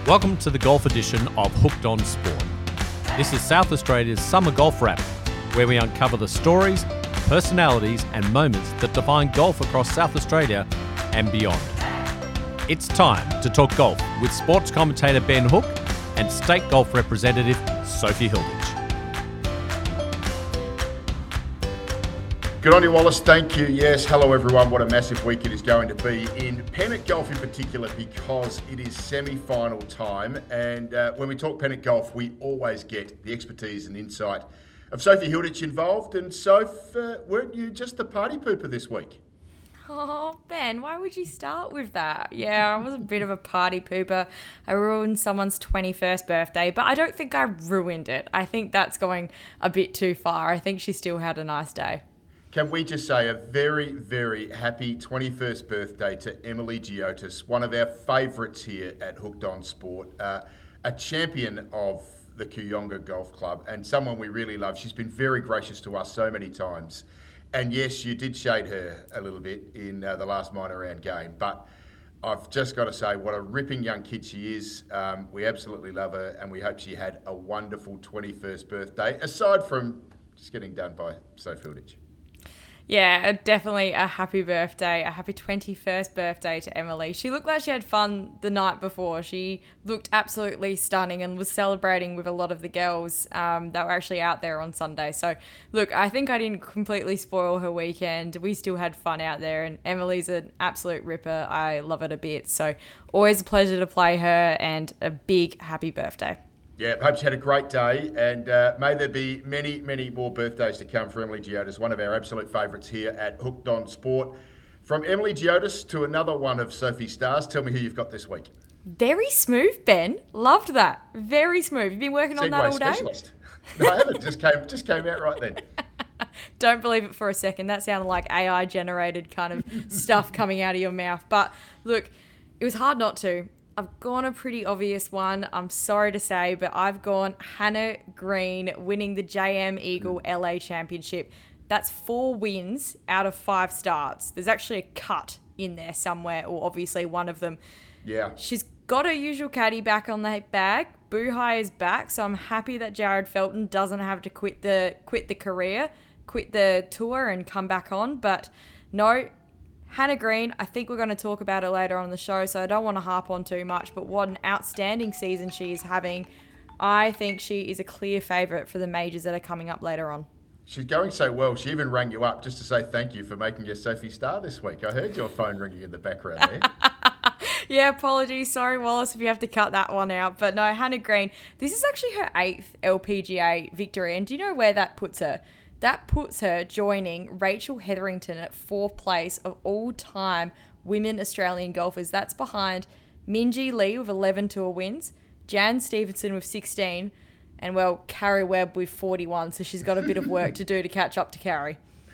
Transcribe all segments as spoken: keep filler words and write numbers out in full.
Welcome to the golf edition of Hooked on Sport. This is South Australia's summer golf wrap, where we uncover the stories, personalities and moments that define golf across South Australia and beyond. It's time to talk golf with sports commentator Ben Hook and state golf representative Sophie Hilditch. Good on you, Wallace. Thank you. Yes, hello everyone. What a massive week it is going to be in Pennant Golf in particular, because it is semi-final time. And uh, when we talk Pennant Golf, we always get the expertise and insight of Sophie Hilditch involved. And Soph, uh, weren't you just the party pooper this week? Oh, Ben, why would you start with that? Yeah, I was a bit of a party pooper. I ruined someone's twenty-first birthday, but I don't think I ruined it. I think that's going a bit too far. I think she still had a nice day. Can we just say a very, very happy twenty-first birthday to Emily Giotis, one of our favourites here at Hooked on Sport, uh, a champion of the Kooyonga Golf Club and someone we really love. She's been very gracious to us so many times. And yes, you did shade her a little bit in uh, the last minor round game, but I've just got to say what a ripping young kid she is. Um, we absolutely love her and we hope she had a wonderful twenty-first birthday, aside from just getting done by Sophie Hilditch. Yeah, definitely a happy birthday, a happy twenty-first birthday to Emily. She looked like she had fun the night before. She looked absolutely stunning and was celebrating with a lot of the girls um, that were actually out there on Sunday. So, look, I think I didn't completely spoil her weekend. We still had fun out there, and Emily's an absolute ripper. I love it a bit. So, always a pleasure to play her, and a big happy birthday. Yeah, hope she had a great day, and uh, may there be many, many more birthdays to come for Emily Giotis, one of our absolute favourites here at Hooked on Sport. From Emily Giotis to another one of Sophie Stars, tell me who you've got this week. Very smooth, Ben. Loved that. Very smooth. You've been working Segway on that all day? Specialist. No, I haven't. Just came, just came out right then. Don't believe it for a second. That sounded like A I-generated kind of stuff coming out of your mouth. But look, it was hard not to. I've gone a pretty obvious one, I'm sorry to say, but I've gone Hannah Green winning the J M Eagle L A Championship. That's four wins out of five starts. There's actually a cut in there somewhere, or obviously one of them. Yeah. She's got her usual caddy back on the bag. Buhai is back, so I'm happy that Jared Felton doesn't have to quit the quit the career, quit the tour and come back on. But no, Hannah Green, I think we're going to talk about it later on in the show, so I don't want to harp on too much, but what an outstanding season she is having. I think she is a clear favourite for the majors that are coming up later on. She's going so well, she even rang you up just to say thank you for making your Sophie Star this week. I heard your phone ringing in the background there. Yeah, apologies. Sorry, Wallace, if you have to cut that one out. But no, Hannah Green, this is actually her eighth L P G A victory, and do you know where that puts her? That puts her joining Rachel Hetherington at fourth place of all-time women Australian golfers. That's behind Minjee Lee with eleven tour wins, Jan Stevenson with sixteen, and, well, Carrie Webb with forty-one. So she's got a bit of work to do to catch up to Carrie.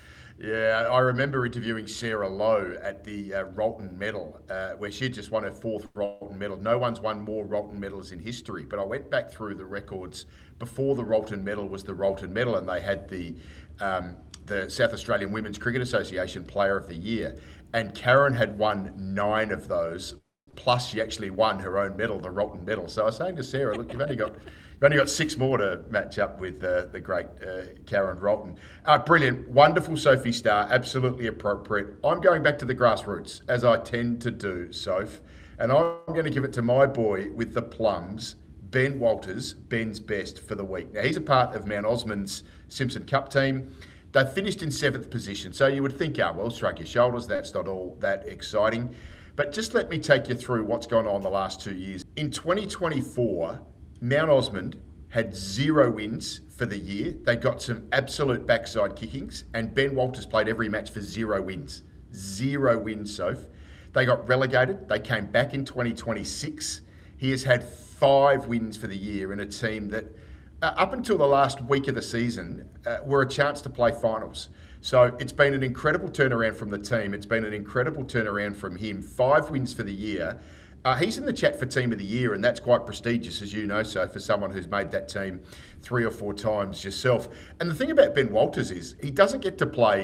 Yeah, I remember interviewing Sarah Lowe at the uh, Rolton Medal, uh, where she just won her fourth Rolton Medal. No one's won more Rolton Medals in history, but I went back through the records before the Rolton Medal was the Rolton Medal, and they had the um, the South Australian Women's Cricket Association Player of the Year, and Karen had won nine of those, plus she actually won her own medal, the Rolton Medal. So I was saying to Sarah, look, you've only got You've only got six more to match up with uh, the great uh, Karen Rolton. Uh, brilliant, wonderful Sophie Star, absolutely appropriate. I'm going back to the grassroots, as I tend to do, Soph, and I'm going to give it to my boy with the plums, Ben Walters, Ben's best for the week. Now, he's a part of Mount Osmond's Simpson Cup team. They finished in seventh position, so you would think, ah, well, shrug your shoulders, that's not all that exciting. But just let me take you through what's gone on the last two years. In twenty twenty-four, Mount Osmond had zero wins for the year. They got some absolute backside kickings, and Ben Walters played every match for zero wins. Zero wins, Soph. They got relegated. They came back in twenty twenty-six. He has had five wins for the year in a team that, uh, up until the last week of the season, uh, were a chance to play finals. So it's been an incredible turnaround from the team. It's been an incredible turnaround from him. Five wins for the year. Uh, he's in the chat for Team of the Year, and that's quite prestigious, as you know, so for someone who's made that team three or four times yourself. And the thing about Ben Walters is he doesn't get to play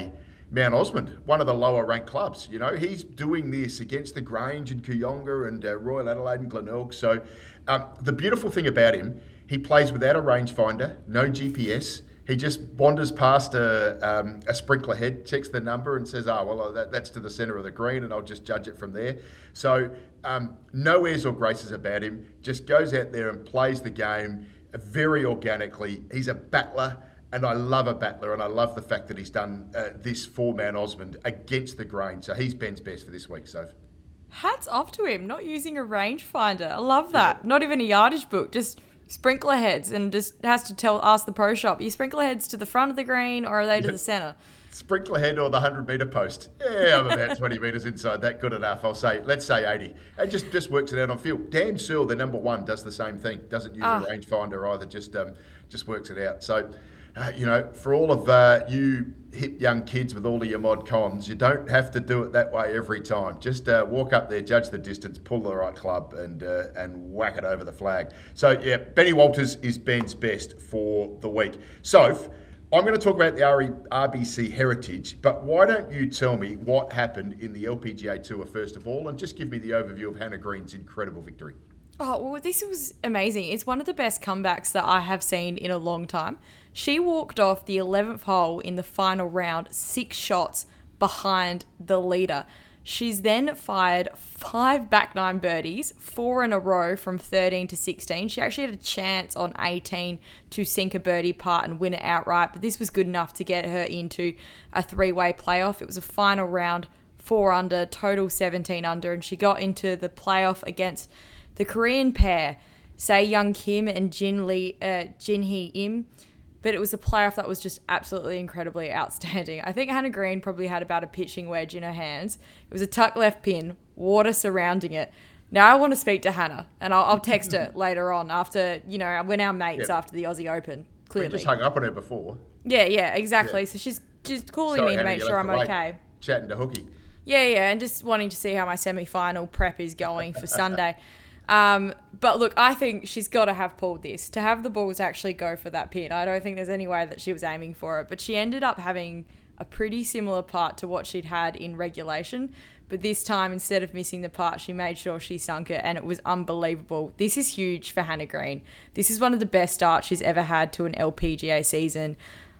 Mount Osmond, one of the lower ranked clubs. You know, he's doing this against the Grange and Kooyonga and uh, Royal Adelaide and Glenelg. So um, the beautiful thing about him, he plays without a rangefinder, no G P S. He just wanders past a, um, a sprinkler head, checks the number and says, oh, well, that, that's to the centre of the green and I'll just judge it from there. So um, no airs or graces about him, just goes out there and plays the game very organically. He's a battler. And I love a battler, and I love the fact that he's done uh, this for Mount Osmond against the grain. So he's Ben's best for this week, Soph. Hats off to him, not using a rangefinder. I love that. Yeah. Not even a yardage book, just sprinkler heads, and just has to tell ask the pro shop, are you sprinkler heads to the front of the green or are they to the centre? Sprinkler head or the one hundred metre post. Yeah, I'm about twenty metres inside that. Good enough. I'll say, let's say eighty. And just, just works it out on field. Dan Searle, the number one, does the same thing. Doesn't use ah. a rangefinder either, just um, just works it out. So, Uh, you know, for all of uh, you hip young kids with all of your mod cons, you don't have to do it that way every time. Just uh, walk up there, judge the distance, pull the right club, and uh, and whack it over the flag. So, yeah, Benny Walters is Ben's best for the week. Soph, I'm going to talk about the R B C Heritage, but why don't you tell me what happened in the L P G A Tour first of all, and just give me the overview of Hannah Green's incredible victory. Oh, well, this was amazing. It's one of the best comebacks that I have seen in a long time. She walked off the eleventh hole in the final round, six shots behind the leader. She's then fired five back nine birdies, four in a row from thirteen to sixteen. She actually had a chance on eighteen to sink a birdie putt and win it outright, but this was good enough to get her into a three-way playoff. It was a final round, four under, total seventeen under, and she got into the playoff against the Korean pair, Se Young Kim and Jin Lee, uh, Jin Hee Im. But it was a playoff that was just absolutely incredibly outstanding. I think Hannah Green probably had about a pitching wedge in her hands. It was a tuck left pin, water surrounding it. Now I want to speak to Hannah, and I'll, I'll text her later on after, you know, when our mates yeah. after the Aussie Open, clearly. We just hung up on her before. Yeah, yeah, exactly. Yeah. So she's just calling Sorry, me to Hannah, make sure I'm okay. Chatting to Hookie. Yeah, yeah, and just wanting to see how my semi-final prep is going for Sunday. Um, but look, I think she's got to have pulled this. To have the balls actually go for that pin, I don't think there's any way that she was aiming for it. But she ended up having a pretty similar putt to what she'd had in regulation. But this time, instead of missing the putt, she made sure she sunk it, and it was unbelievable. This is huge for Hannah Green. This is one of the best starts she's ever had to an L P G A season.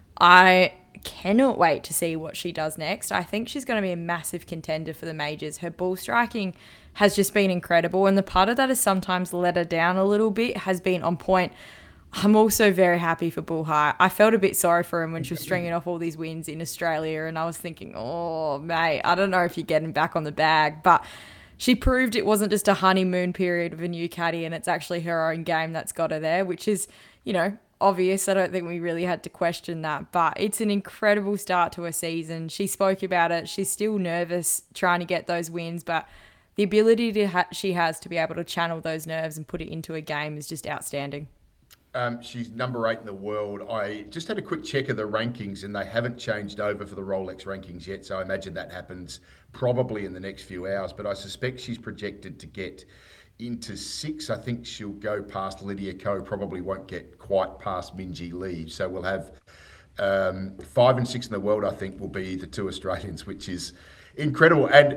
I cannot wait to see what she does next. I think she's going to be a massive contender for the majors. Her ball striking has just been incredible, and the putter that has sometimes let her down a little bit has been on point. I'm also very happy for Bull High. I felt a bit sorry for him when she was stringing off all these wins in Australia, and I was thinking, oh, mate, I don't know if you're getting back on the bag, but she proved it wasn't just a honeymoon period with a new caddy, and it's actually her own game that's got her there, which is, you know, obvious. I don't think we really had to question that, but it's an incredible start to her season. She spoke about it. She's still nervous trying to get those wins, but the ability to ha- she has to be able to channel those nerves and put it into a game is just outstanding. Um, she's number eight in the world. I just had a quick check of the rankings, and they haven't changed over for the Rolex rankings yet, so I imagine that happens probably in the next few hours, but I suspect she's projected to get into six. I think she'll go past Lydia Ko, probably won't get quite past Minjee Lee, so we'll have um, five and six in the world, I think, will be the two Australians, which is incredible. And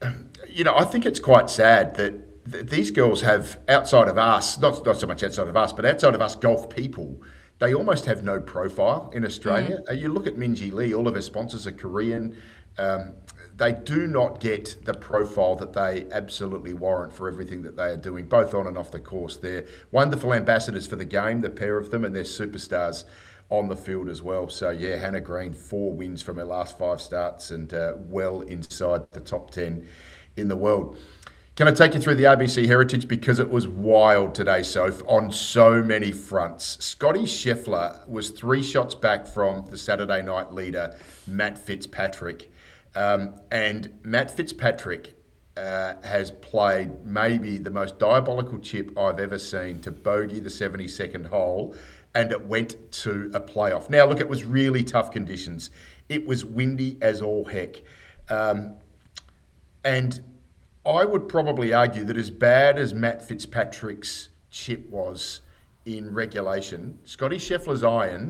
you know, I think it's quite sad that th- these girls have, outside of us, not, not so much outside of us, but outside of us golf people, they almost have no profile in Australia. Mm. Uh, you look at Minjee Lee, all of her sponsors are Korean. Um, they do not get the profile that they absolutely warrant for everything that they are doing, both on and off the course. They're wonderful ambassadors for the game, the pair of them, and they're superstars on the field as well. So yeah, Hannah Green, four wins from her last five starts and uh, well inside the top ten in the world. Can I take you through the R B C Heritage? Because it was wild today, Soph, on so many fronts. Scotty Scheffler was three shots back from the Saturday night leader, Matt Fitzpatrick. Um, and Matt Fitzpatrick uh, has played maybe the most diabolical chip I've ever seen to bogey the seventy-second hole, and it went to a playoff. Now, look, it was really tough conditions. It was windy as all heck. Um, and I would probably argue that as bad as Matt Fitzpatrick's chip was in regulation, Scotty Scheffler's iron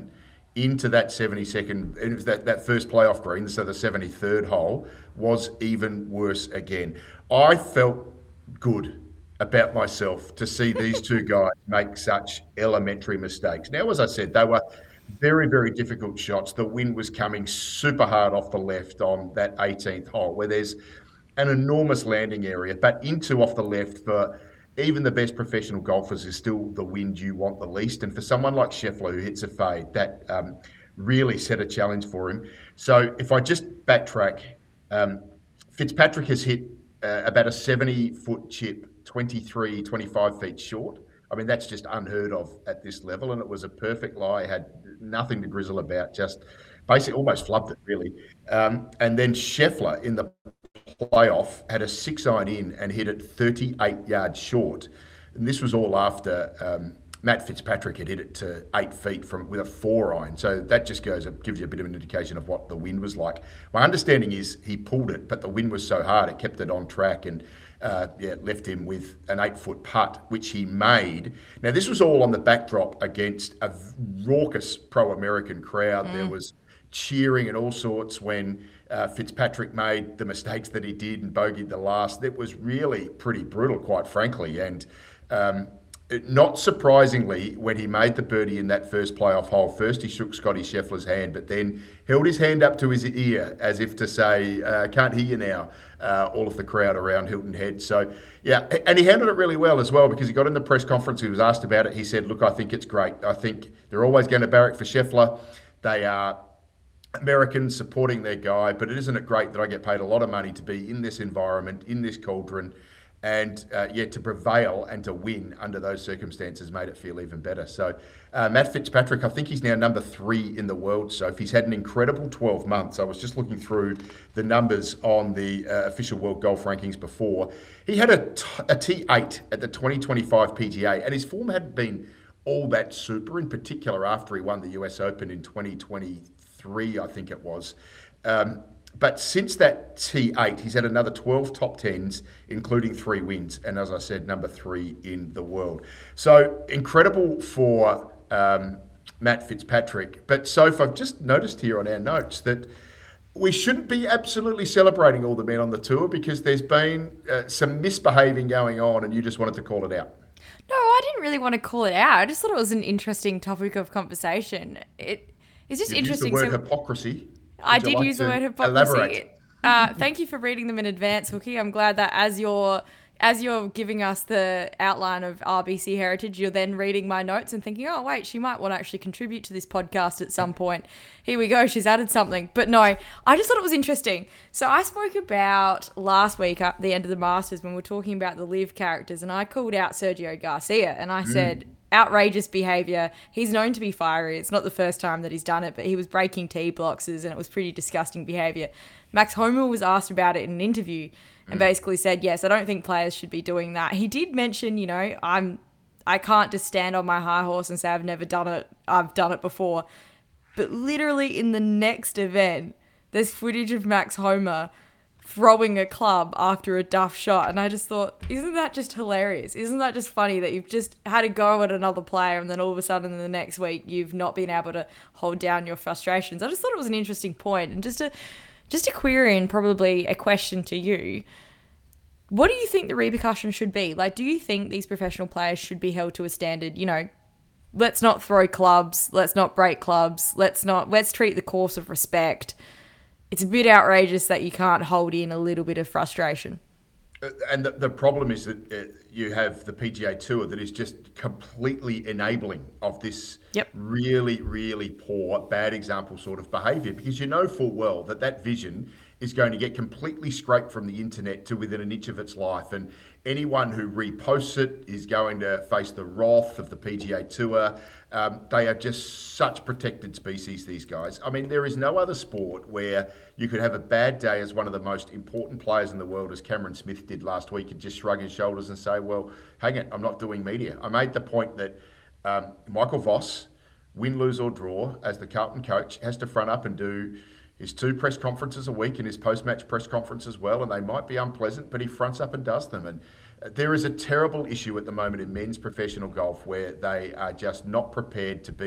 into that seventy-second, it was that, that first playoff green, so the seventy-third hole, was even worse again. I felt good about myself to see these two guys make such elementary mistakes. Now, as I said, they were very, very difficult shots. The wind was coming super hard off the left on that eighteenth hole, where there's an enormous landing area, but into off the left for even the best professional golfers is still the wind you want the least. And for someone like Scheffler who hits a fade, that um, really set a challenge for him. So if I just backtrack, um, Fitzpatrick has hit uh, about a seventy-foot chip, twenty-three, twenty-five feet short. I mean, that's just unheard of at this level. And it was a perfect lie, had nothing to grizzle about, just basically almost flubbed it, really. Um, and then Scheffler in the playoff had a six iron in and hit it thirty-eight yards short. And this was all after um, Matt Fitzpatrick had hit it to eight feet from with a four iron. So that just goes, it gives you a bit of an indication of what the wind was like. My understanding is he pulled it, but the wind was so hard it kept it on track and uh, yeah, left him with an eight foot putt, which he made. Now, this was all on the backdrop against a raucous pro-American crowd. Mm. There was cheering and all sorts when uh, Fitzpatrick made the mistakes that he did and bogeyed the last. It was really pretty brutal, quite frankly. And um, it, not surprisingly, when he made the birdie in that first playoff hole, first he shook Scotty Scheffler's hand, but then held his hand up to his ear as if to say, uh, can't hear you now, uh, all of the crowd around Hilton Head. So, yeah, and he handled it really well as well, because he got in the press conference, he was asked about it. He said, look, I think it's great. I think they're always going to barrack for Scheffler. They are Americans supporting their guy, but isn't it great that I get paid a lot of money to be in this environment, in this cauldron, and uh, yeah, to prevail and to win under those circumstances made it feel even better. So uh, Matt Fitzpatrick, I think he's now number three in the world. So if he's had an incredible twelve months, I was just looking through the numbers on the uh, official world golf rankings before. He had a, t- a T eight at the twenty twenty-five P G A, and his form hadn't been all that super, in particular after he won the U S Open in twenty twenty-three, I think it was. Um, But since that T eight, he's had another twelve top tens, including three wins. And as I said, number three in the world. So incredible for um, Matt Fitzpatrick. But Soph, I've just noticed here on our notes that we shouldn't be absolutely celebrating all the men on the tour, because there's been uh, some misbehaving going on and you just wanted to call it out. No, I didn't really want to call it out. I just thought it was an interesting topic of conversation. It It's just You've interesting. Used the word so- hypocrisy. I did like use the word hypocrisy. Uh, thank you for reading them in advance, Hookie. I'm glad that as you're as you're giving us the outline of R B C Heritage, you're then reading my notes and thinking, oh, wait, she might want to actually contribute to this podcast at some point. Here we go. She's added something. But no, I just thought it was interesting. So I spoke about last week at the end of the Masters when we were talking about the live characters, and I called out Sergio Garcia and I mm. said, outrageous behavior. He's known to be fiery. It's not the first time that he's done it, but he was breaking tee boxes and it was pretty disgusting behavior. Max Homa was asked about it in an interview and mm. basically said, yes, I don't think players should be doing that. He did mention, you know, I'm, I can't just stand on my high horse and say I've never done it. I've done it before. But literally in the next event, there's footage of Max Homa throwing a club after a duff shot, and I just thought, isn't that just hilarious? Isn't that just funny that you've just had a go at another player and then all of a sudden in the next week you've not been able to hold down your frustrations? I just thought it was an interesting point, and just a just a query and probably a question to you. What do you think the repercussion should be? Like, do you think these professional players should be held to a standard, you know, let's not throw clubs, let's not break clubs, let's not let's treat the course of respect? It's a bit outrageous that you can't hold in a little bit of frustration. And the, the problem is that uh, you have the P G A Tour that is just completely enabling of this yep. really, really poor, bad example sort of behaviour, because you know full well that that vision is going to get completely scraped from the internet to within an inch of its life. And anyone who reposts it is going to face the wrath of the P G A Tour. Um, they are just such protected species, these guys. I mean, there is no other sport where you could have a bad day as one of the most important players in the world, as Cameron Smith did last week, and just shrug his shoulders and say, well, hang it, I'm not doing media. I made the point that um, Michael Voss, win, lose or draw, as the Carlton coach, has to front up and do his two press conferences a week and his post-match press conference as well, and they might be unpleasant, but he fronts up and does them. And there is a terrible issue at the moment in men's professional golf where they are just not prepared to be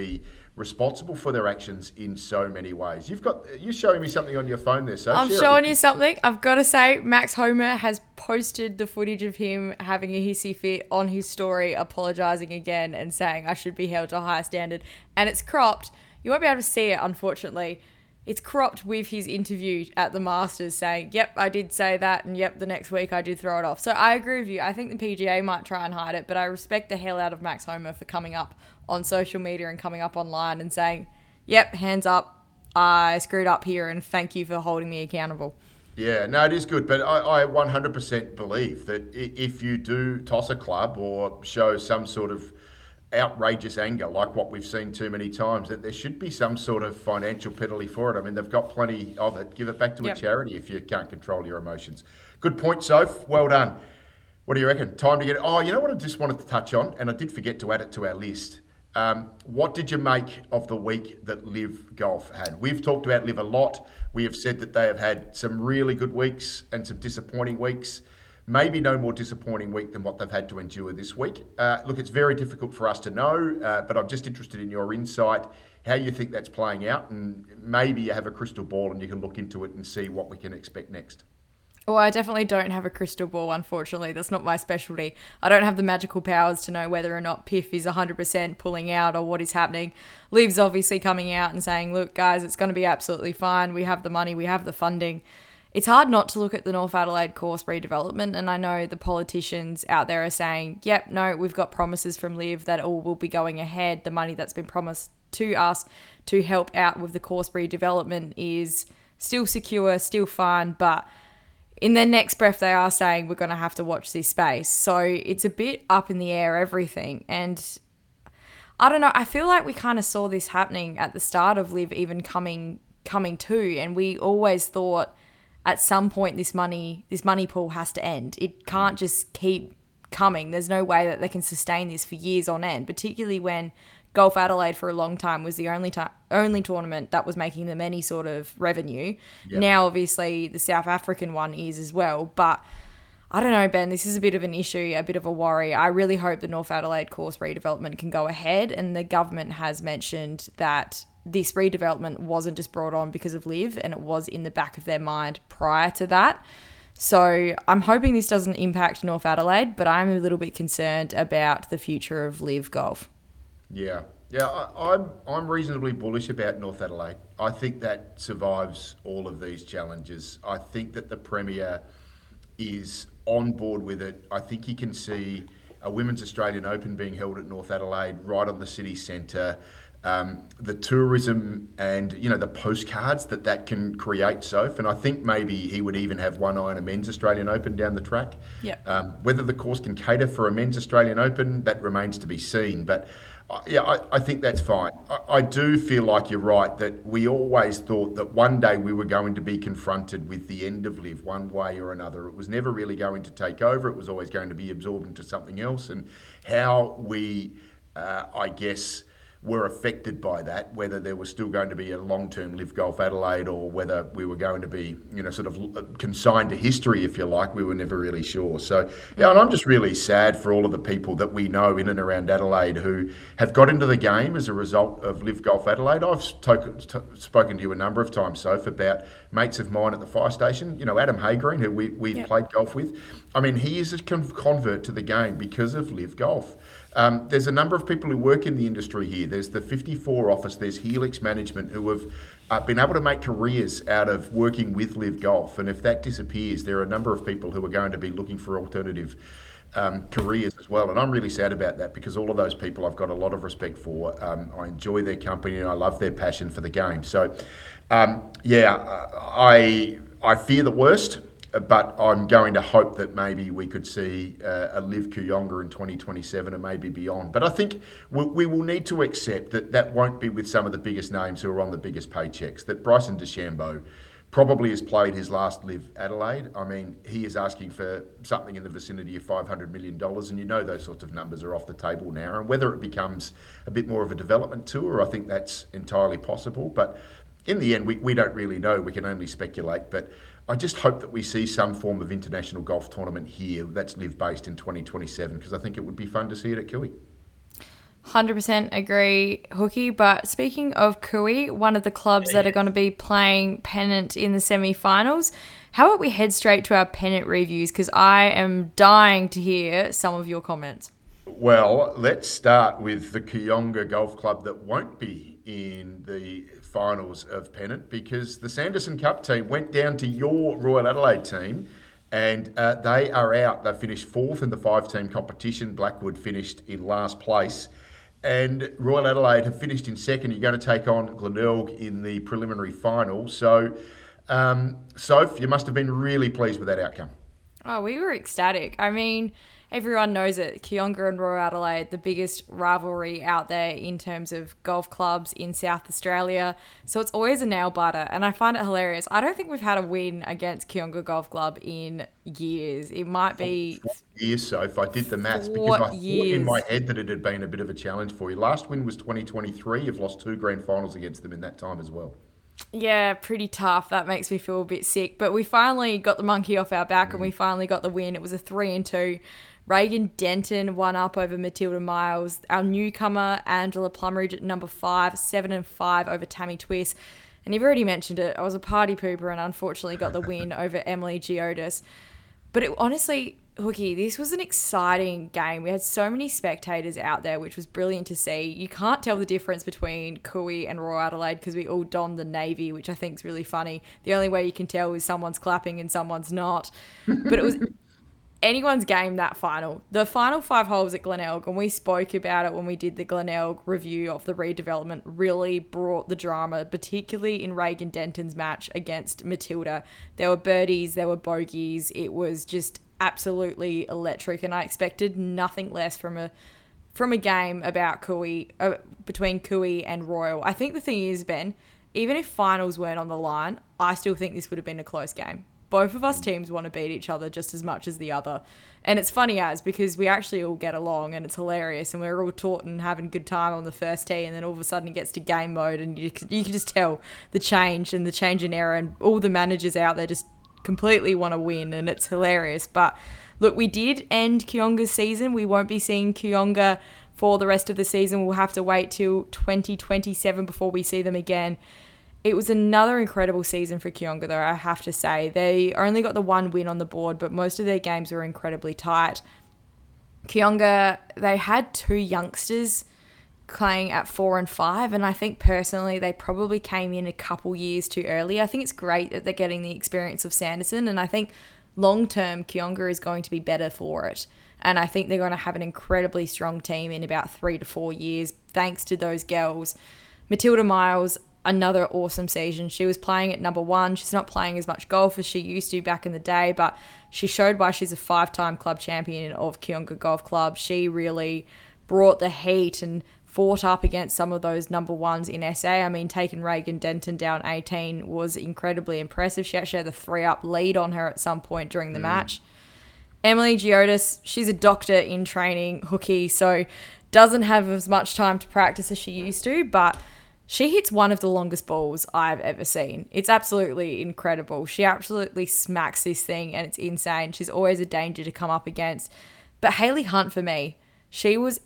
responsible for their actions in so many ways. You've got you're showing me something on your phone there, so I'm share it showing with you me. something. I've got to say, Max Homer has posted the footage of him having a hissy fit on his story, apologising again and saying I should be held to a higher standard. And it's cropped. You won't be able to see it, unfortunately. It's cropped with his interview at the Masters saying, yep, I did say that, and yep, the next week I did throw it off. So I agree with you. I think the P G A might try and hide it, but I respect the hell out of Max Homer for coming up on social media and coming up online and saying, yep, hands up, I screwed up here, and thank you for holding me accountable. Yeah, no, it is good, but I, I one hundred percent believe that i- if you do toss a club or show some sort of outrageous anger, like what we've seen too many times, that there should be some sort of financial penalty for it. I mean, they've got plenty of it. Give it back to Yep. a charity if you can't control your emotions. Good point, Soph. Well done. What do you reckon? Time to get it. Oh, you know what I just wanted to touch on, and I did forget to add it to our list. Um, what did you make of the week that Live Golf had? We've talked about Live a lot. We have said that they have had some really good weeks and some disappointing weeks. Maybe no more disappointing week than what they've had to endure this week. Uh, look, it's very difficult for us to know, uh, but I'm just interested in your insight, how you think that's playing out, and maybe you have a crystal ball and you can look into it and see what we can expect next. Well, I definitely don't have a crystal ball, unfortunately. That's not my specialty. I don't have the magical powers to know whether or not P I F is one hundred percent pulling out or what is happening. Liv's obviously coming out and saying, look, guys, it's going to be absolutely fine. We have the money, we have the funding. It's hard not to look at the North Adelaide course redevelopment, and I know the politicians out there are saying, yep, no, we've got promises from Liv that all will be going ahead. The money that's been promised to us to help out with the course redevelopment is still secure, still fine, but in their next breath, they are saying we're going to have to watch this space. So it's a bit up in the air, everything. And I don't know, I feel like we kind of saw this happening at the start of Liv even coming coming to, and we always thought at some point this money this money pool has to end. It can't just keep coming. There's no way that they can sustain this for years on end, particularly when Golf Adelaide for a long time was the only time, only tournament that was making them any sort of revenue. Yep. Now, obviously, the South African one is as well. But I don't know, Ben, this is a bit of an issue, a bit of a worry. I really hope the North Adelaide course redevelopment can go ahead. And the government has mentioned that this redevelopment wasn't just brought on because of Liv, and it was in the back of their mind prior to that. So I'm hoping this doesn't impact North Adelaide, but I'm a little bit concerned about the future of Liv Golf. Yeah, yeah, I, I'm I'm reasonably bullish about North Adelaide. I think that survives all of these challenges. I think that the Premier is on board with it. I think you can see a Women's Australian Open being held at North Adelaide, right on the city centre. Um, the tourism and, you know, the postcards that that can create, Soph, and I think maybe he would even have one eye on a Men's Australian Open down the track. Yep. Um, whether the course can cater for a Men's Australian Open, that remains to be seen. But uh, yeah, I, I think that's fine. I, I do feel like you're right that we always thought that one day we were going to be confronted with the end of Liv one way or another. It was never really going to take over. It was always going to be absorbed into something else. And how we, uh, I guess, were affected by that, whether there was still going to be a long-term Live Golf Adelaide or whether we were going to be, you know, sort of consigned to history, if you like, we were never really sure. So, yeah, and I'm just really sad for all of the people that we know in and around Adelaide who have got into the game as a result of Live Golf Adelaide. I've spoken, spoken to you a number of times, Soph, about mates of mine at the fire station, you know, Adam Haygreen, who we, we've Yep. played golf with. I mean, he is a convert to the game because of Live Golf. Um, there's a number of people who work in the industry here. There's the fifty-four office, there's Helix Management, who have uh, been able to make careers out of working with Live Golf. And if that disappears, there are a number of people who are going to be looking for alternative um, careers as well. And I'm really sad about that because all of those people I've got a lot of respect for. Um, I enjoy their company and I love their passion for the game. So, um, yeah, I I fear the worst. But I'm going to hope that maybe we could see uh, a Live Kooyonga in twenty twenty-seven and maybe beyond. But I think we, we will need to accept that that won't be with some of the biggest names who are on the biggest paychecks. That Bryson DeChambeau probably has played his last Live Adelaide. I mean, he is asking for something in the vicinity of five hundred million dollars, and you know those sorts of numbers are off the table now. And whether it becomes a bit more of a development tour, I think that's entirely possible. But in the end, we, we don't really know. We can only speculate. But I just hope that we see some form of international golf tournament here that's Live based in twenty twenty-seven, because I think it would be fun to see it at Kiwi. one hundred percent agree, Hooky. But speaking of Kui, one of the clubs that are going to be playing Pennant in the semi-finals, how about we head straight to our Pennant reviews? Because I am dying to hear some of your comments. Well, let's start with the Kooyonga Golf Club that won't be in the finals of Pennant, because the Sanderson Cup team went down to your Royal Adelaide team, and uh, they are out. They finished fourth in the five-team competition. Blackwood finished in last place. And Royal Adelaide have finished in second. You're going to take on Glenelg in the preliminary final. So, um, Soph, you must have been really pleased with that outcome. Oh, we were ecstatic. I mean, everyone knows it. Kooyonga and Royal Adelaide, the biggest rivalry out there in terms of golf clubs in South Australia. So it's always a nail biter, and I find it hilarious. I don't think we've had a win against Kooyonga Golf Club in years. It might be Four years, Soph. I did the maths because four I thought years. in my head that it had been a bit of a challenge for you. Last win was twenty twenty-three. You've lost two grand finals against them in that time as well. Yeah, pretty tough. That makes me feel a bit sick. But we finally got the monkey off our back, and we finally got the win. It was a three and two. Reagan Denton won up over Matilda Miles. Our newcomer, Angela Plumridge, at number five, seven and five over Tammy Twist. And you've already mentioned it. I was a party pooper and unfortunately got the win over Emily Giotis. But it, honestly, Hooky, this was an exciting game. We had so many spectators out there, which was brilliant to see. You can't tell the difference between Kui and Royal Adelaide because we all donned the navy, which I think is really funny. The only way you can tell is someone's clapping and someone's not. But it was anyone's game, that final. The final five holes at Glenelg, and we spoke about it when we did the Glenelg review of the redevelopment, really brought the drama, particularly in Reagan Denton's match against Matilda. There were birdies, there were bogeys. It was just absolutely electric, and I expected nothing less from a from a game about Kui, uh, between Kui and Royal. I think the thing is, Ben, even if finals weren't on the line, I still think this would have been a close game. Both of us teams want to beat each other just as much as the other. And it's funny as, because we actually all get along and it's hilarious and we're all taught and having a good time on the first tee, and then all of a sudden it gets to game mode and you, you can just tell the change and the change in era, and all the managers out there just completely want to win, and it's hilarious. But look, we did end Kooyonga's season. We won't be seeing Kooyonga for the rest of the season. We'll have to wait till twenty twenty-seven before we see them again. It was another incredible season for Kooyonga, though, I have to say. They only got the one win on the board, but most of their games were incredibly tight. Kooyonga, they had two youngsters playing at four and five, and I think personally they probably came in a couple years too early. I think it's great that they're getting the experience of Sanderson, and I think long-term Kooyonga is going to be better for it. And I think they're going to have an incredibly strong team in about three to four years, thanks to those girls. Matilda Miles, another awesome season. She was playing at number one. She's not playing as much golf as she used to back in the day, but she showed why she's a five-time club champion of Kooyonga Golf Club. She really brought the heat and fought up against some of those number ones in S A. I mean, taking Reagan Denton down eighteen was incredibly impressive. She actually had a three-up lead on her at some point during the mm. match. Emily Giotis, she's a doctor in training, Hooky, so doesn't have as much time to practice as she used to, but she hits one of the longest balls I've ever seen. It's absolutely incredible. She absolutely smacks this thing, and it's insane. She's always a danger to come up against. But Hayley Hunt, for me, she was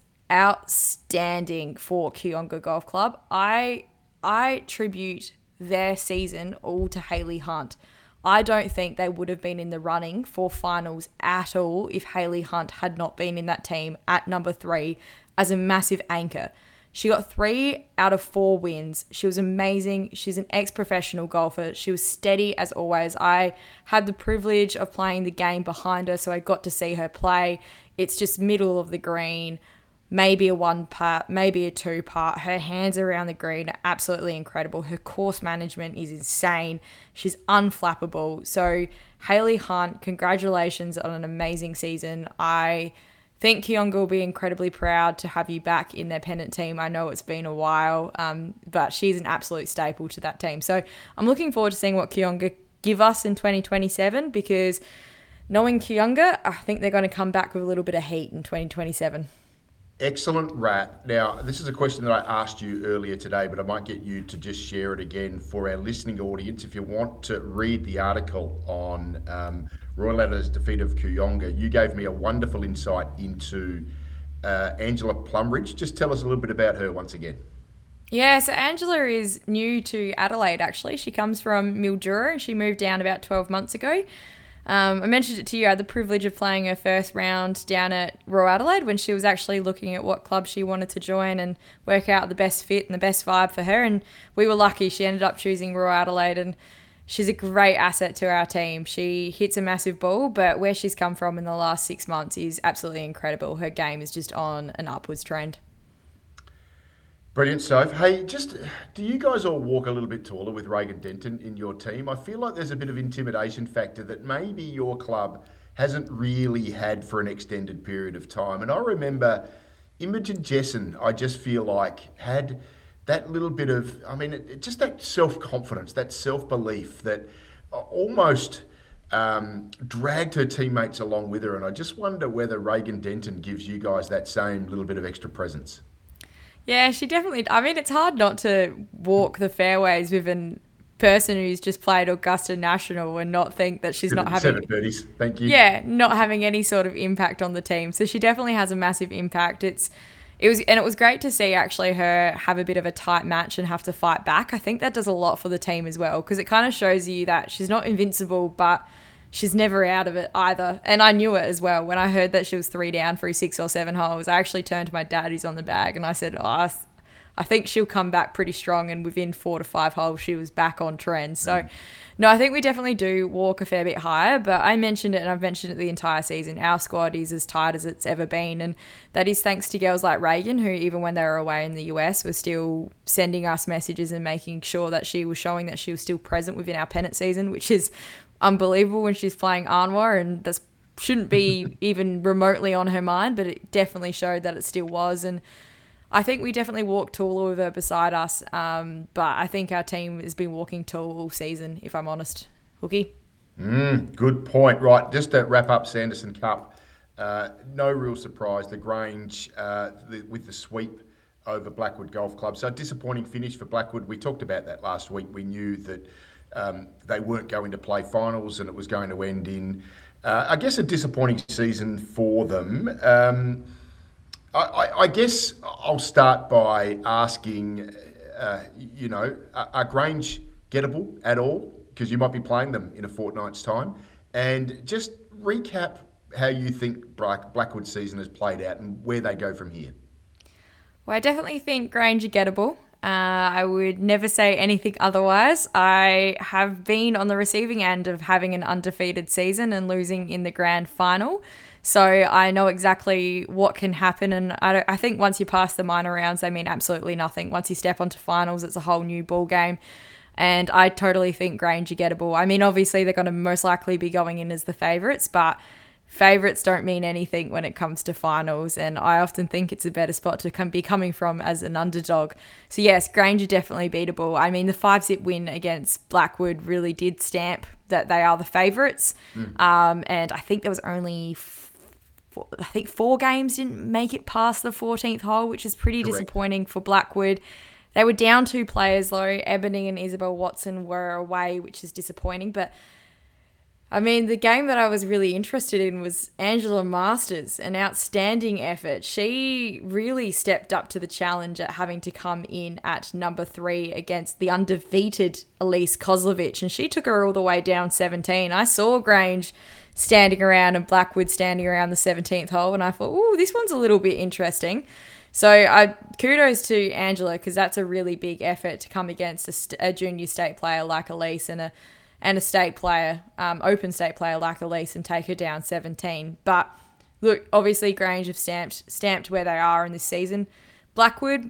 outstanding for Kooyonga Golf Club. I I tribute their season all to Hayley Hunt. I don't think they would have been in the running for finals at all if Hayley Hunt had not been in that team at number three as a massive anchor. She got three out of four wins. She was amazing. She's an ex-professional golfer. She was steady as always. I had the privilege of playing the game behind her, so I got to see her play. It's just middle of the green, maybe a one part, maybe a two part. Her hands around the green are absolutely incredible. Her course management is insane. She's unflappable. So Hayley Hunt, congratulations on an amazing season. I think Kooyonga will be incredibly proud to have you back in their pennant team. I know it's been a while, um, but she's an absolute staple to that team. So I'm looking forward to seeing what Kooyonga give us in twenty twenty-seven, because knowing Kooyonga, I think they're going to come back with a little bit of heat in twenty twenty-seven. Excellent, Rat. Now, this is a question that I asked you earlier today, but I might get you to just share it again for our listening audience. If you want to read the article on um, Royal Adelaide's defeat of Kooyonga, you gave me a wonderful insight into uh, Angela Plumridge. Just tell us a little bit about her once again. Yeah, so Angela is new to Adelaide, actually. She comes from Mildura and she moved down about twelve months ago. Um, I mentioned it to you. I had the privilege of playing her first round down at Royal Adelaide when she was actually looking at what club she wanted to join and work out the best fit and the best vibe for her. And we were lucky. She ended up choosing Royal Adelaide, and she's a great asset to our team. She hits a massive ball, but where she's come from in the last six months is absolutely incredible. Her game is just on an upwards trend. Brilliant, Soph. Hey, just do you guys all walk a little bit taller with Reagan Denton in your team? I feel like there's a bit of intimidation factor that maybe your club hasn't really had for an extended period of time. And I remember Imogen Jessen, I just feel like had that little bit of, I mean, it, it, just that self-confidence, that self-belief that almost um, dragged her teammates along with her. And I just wonder whether Reagan Denton gives you guys that same little bit of extra presence. Yeah, she definitely. I mean, it's hard not to walk the fairways with a person who's just played Augusta National and not think that she's not having seven thirties. Thank you. Yeah, not having any sort of impact on the team. So she definitely has a massive impact. It's it was and it was great to see actually her have a bit of a tight match and have to fight back. I think that does a lot for the team as well, because it kind of shows you that she's not invincible, but she's never out of it either. And I knew it as well. When I heard that she was three down through six or seven holes, I actually turned to my dad, who's on the bag, and I said, oh, I, I think she'll come back pretty strong. And within four to five holes, she was back on trend. So, mm. no, I think we definitely do walk a fair bit higher. But I mentioned it, and I've mentioned it the entire season. Our squad is as tight as it's ever been. And that is thanks to girls like Reagan, who even when they were away in the U S were still sending us messages and making sure that she was showing that she was still present within our pennant season, which is unbelievable when she's playing Anwar, and that shouldn't be even remotely on her mind, but it definitely showed that it still was. And I think we definitely walked taller with her beside us, um, but I think our team has been walking tall all season, if I'm honest. Hookie? Mm, good point. Right, just to wrap up Sanderson Cup, uh, no real surprise, the Grange uh, the, with the sweep over Blackwood Golf Club. So disappointing finish for Blackwood. We talked about that last week. We knew that Um, they weren't going to play finals, and it was going to end in, uh, I guess, a disappointing season for them. Um, I, I, I guess I'll start by asking, uh, you know, are, are Grange gettable at all? Because you might be playing them in a fortnight's time. And just recap how you think Black, Blackwood's season has played out and where they go from here. Well, I definitely think Grange are gettable. Uh, I would never say anything otherwise. I have been on the receiving end of having an undefeated season and losing in the grand final. So I know exactly what can happen. And I, don't, I think once you pass the minor rounds, they mean absolutely nothing. Once you step onto finals, it's a whole new ball game. And I totally think Grange are gettable. I mean, obviously, they're going to most likely be going in as the favourites, but favourites don't mean anything when it comes to finals, and I often think it's a better spot to come, be coming from as an underdog. So yes, Grange are definitely beatable. I mean, the five-zip win against Blackwood really did stamp that they are the favourites, mm. um, and I think there was only, four, I think four games didn't make it past the fourteenth hole, which is pretty Correct. disappointing for Blackwood. They were down two players though. Ebony and Isabel Watson were away, which is disappointing, but I mean, the game that I was really interested in was Angela Masters, an outstanding effort. She really stepped up to the challenge at having to come in at number three against the undefeated Elise Kozlovich, and she took her all the way down seventeen. I saw Grange standing around and Blackwood standing around the seventeenth hole, and I thought, oh, this one's a little bit interesting. So I kudos to Angela, because that's a really big effort to come against a, st- a junior state player like Elise and a and a state player, um, open state player like Elise, and take her down seventeen. But look, obviously Grange have stamped stamped where they are in this season. Blackwood,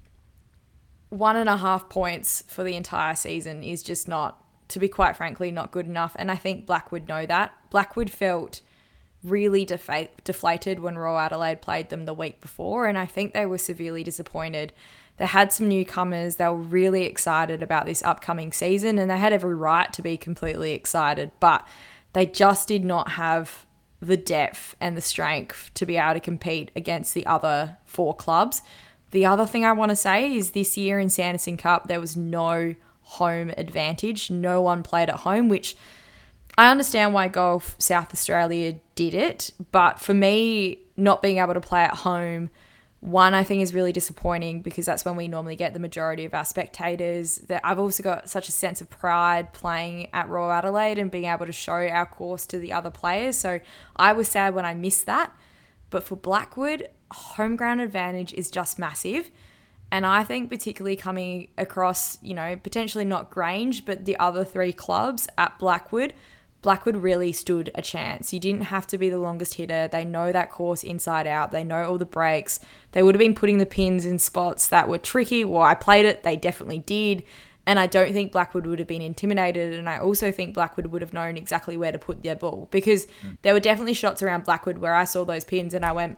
one and a half points for the entire season is just not, to be quite frankly, not good enough. And I think Blackwood know that. Blackwood felt really defa- deflated when Royal Adelaide played them the week before, and I think they were severely disappointed. They had some newcomers. They were really excited about this upcoming season, and they had every right to be completely excited, but they just did not have the depth and the strength to be able to compete against the other four clubs. The other thing I want to say is this year in Sanderson Cup, there was no home advantage. No one played at home, which I understand why Golf South Australia did it, but for me, not being able to play at home, one, I think is really disappointing because that's when we normally get the majority of our spectators. That I've also got such a sense of pride playing at Royal Adelaide and being able to show our course to the other players. So I was sad when I missed that. But for Blackwood, home ground advantage is just massive. And I think particularly coming across, you know, potentially not Grange, but the other three clubs at Blackwood, Blackwood really stood a chance. You didn't have to be the longest hitter. They know that course inside out. They know all the breaks. They would have been putting the pins in spots that were tricky. Well, I played it. They definitely did. And I don't think Blackwood would have been intimidated. And I also think Blackwood would have known exactly where to put their ball because mm. there were definitely shots around Blackwood where I saw those pins and I went,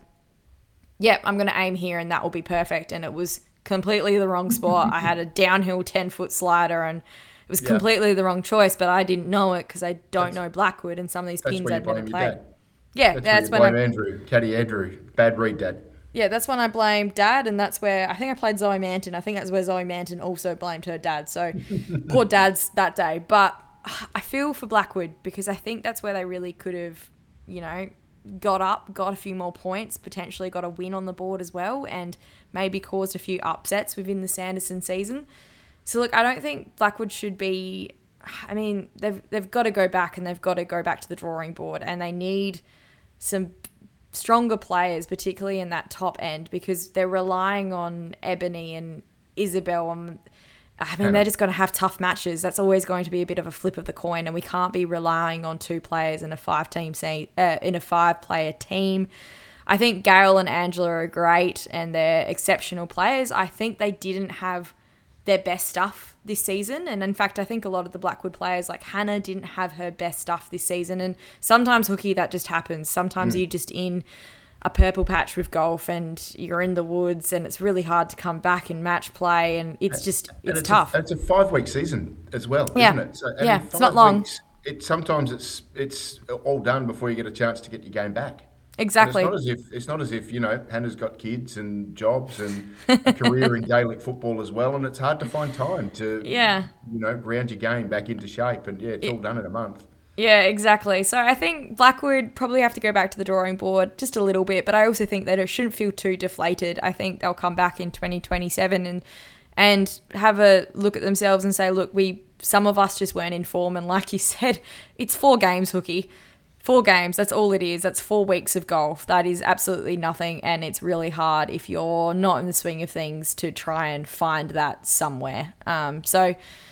yep, I'm going to aim here and that will be perfect. And it was completely the wrong spot. I had a downhill ten-foot slider and it was yeah. completely the wrong choice, but I didn't know it because I don't that's, know Blackwood and some of these pins I'd never played. Yeah, that's, that's when I blame Andrew, Caddy Andrew, bad read, Dad. Yeah, that's when I blame Dad, and that's where I think I played Zoe Manton. I think that's where Zoe Manton also blamed her dad. So poor dads that day. But I feel for Blackwood because I think that's where they really could have, you know, got up, got a few more points, potentially got a win on the board as well, and maybe caused a few upsets within the Sanderson season. So, look, I don't think Blackwood should be... I mean, they've they've got to go back and they've got to go back to the drawing board and they need some stronger players, particularly in that top end, because they're relying on Ebony and Isabel. And, I mean, they're just going to have tough matches. That's always going to be a bit of a flip of the coin, and we can't be relying on two players in a five-team se- uh, in a five-player team. I think Gail and Angela are great and they're exceptional players. I think they didn't have their best stuff this season. And in fact, I think a lot of the Blackwood players, like Hannah, didn't have her best stuff this season. And sometimes, Hookie, that just happens. Sometimes mm. you're just in a purple patch with golf and you're in the woods and it's really hard to come back in match play. And it's just, it's it's tough. A, it's a five-week season as well, yeah. isn't it? So, yeah, it's not long. Weeks, it, sometimes it's it's all done before you get a chance to get your game back. Exactly. And it's not as if it's not as if you know Hannah's got kids and jobs and a career in Gaelic football as well, and it's hard to find time to yeah you know ground your game back into shape. And yeah, it's it, all done in a month. Yeah, exactly. So I think Blackwood probably have to go back to the drawing board just a little bit, but I also think they shouldn't feel too deflated. I think they'll come back in twenty twenty-seven and and have a look at themselves and say, look, we some of us just weren't in form, and like you said, it's four games, Hookie. Four games, that's all it is. That's four weeks of golf. That is absolutely nothing, and it's really hard if you're not in the swing of things to try and find that somewhere. Um, so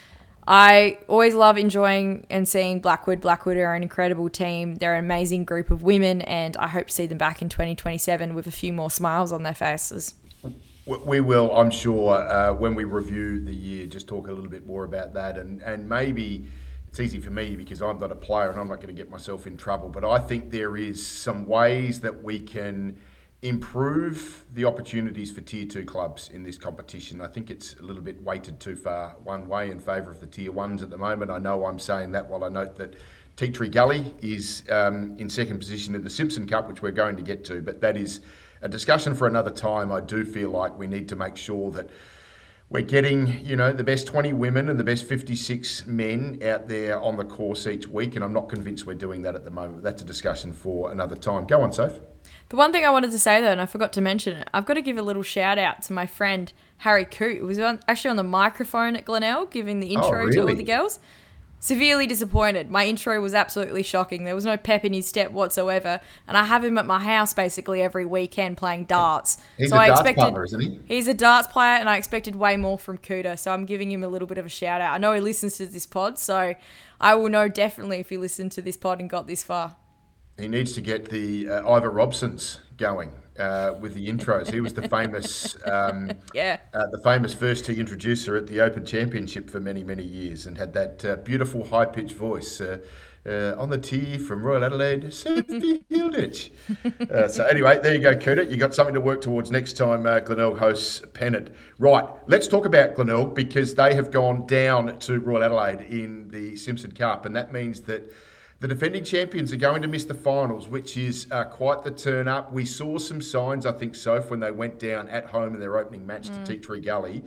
I always love enjoying and seeing Blackwood. Blackwood are an incredible team. They're an amazing group of women, and I hope to see them back in twenty twenty-seven with a few more smiles on their faces. We will, I'm sure, uh, when we review the year, just talk a little bit more about that, and, and maybe... It's easy for me because I'm not a player and I'm not going to get myself in trouble. But I think there is some ways that we can improve the opportunities for tier two clubs in this competition. I think it's a little bit weighted too far one way in favour of the tier ones at the moment. I know I'm saying that while I note that Tea Tree Gully is um, in second position in the Simpson Cup, which we're going to get to. But that is a discussion for another time. I do feel like we need to make sure that we're getting, you know, the best twenty women and the best fifty-six men out there on the course each week, and I'm not convinced we're doing that at the moment. That's a discussion for another time. Go on, Soph. The one thing I wanted to say, though, and I forgot to mention it, I've got to give a little shout out to my friend Harry Coote, who was on, actually on the microphone at Glenelg giving the intro oh, really? to all the girls. Severely disappointed. My intro was absolutely shocking. There was no pep in his step whatsoever. And I have him at my house basically every weekend playing darts. He's so a I darts expected, partner, isn't he? He's a darts player, and I expected way more from Kuda. So I'm giving him a little bit of a shout out. I know he listens to this pod, so I will know definitely if he listened to this pod and got this far. He needs to get the uh, Ivor Robsons going uh, with the intros. He was the famous, um, yeah, uh, the famous first tee introducer at the Open Championship for many, many years, and had that uh, beautiful high-pitched voice. Uh, uh, on the tee from Royal Adelaide, Sophie Hilditch. Uh, so anyway, there you go, Kuda. You got something to work towards next time uh, Glenelg hosts Pennant. Right, let's talk about Glenelg because they have gone down to Royal Adelaide in the Simpson Cup, and that means that the defending champions are going to miss the finals, which is uh, quite the turn up. We saw some signs, I think, Soph, when they went down at home in their opening match mm. to Tea Tree Gully.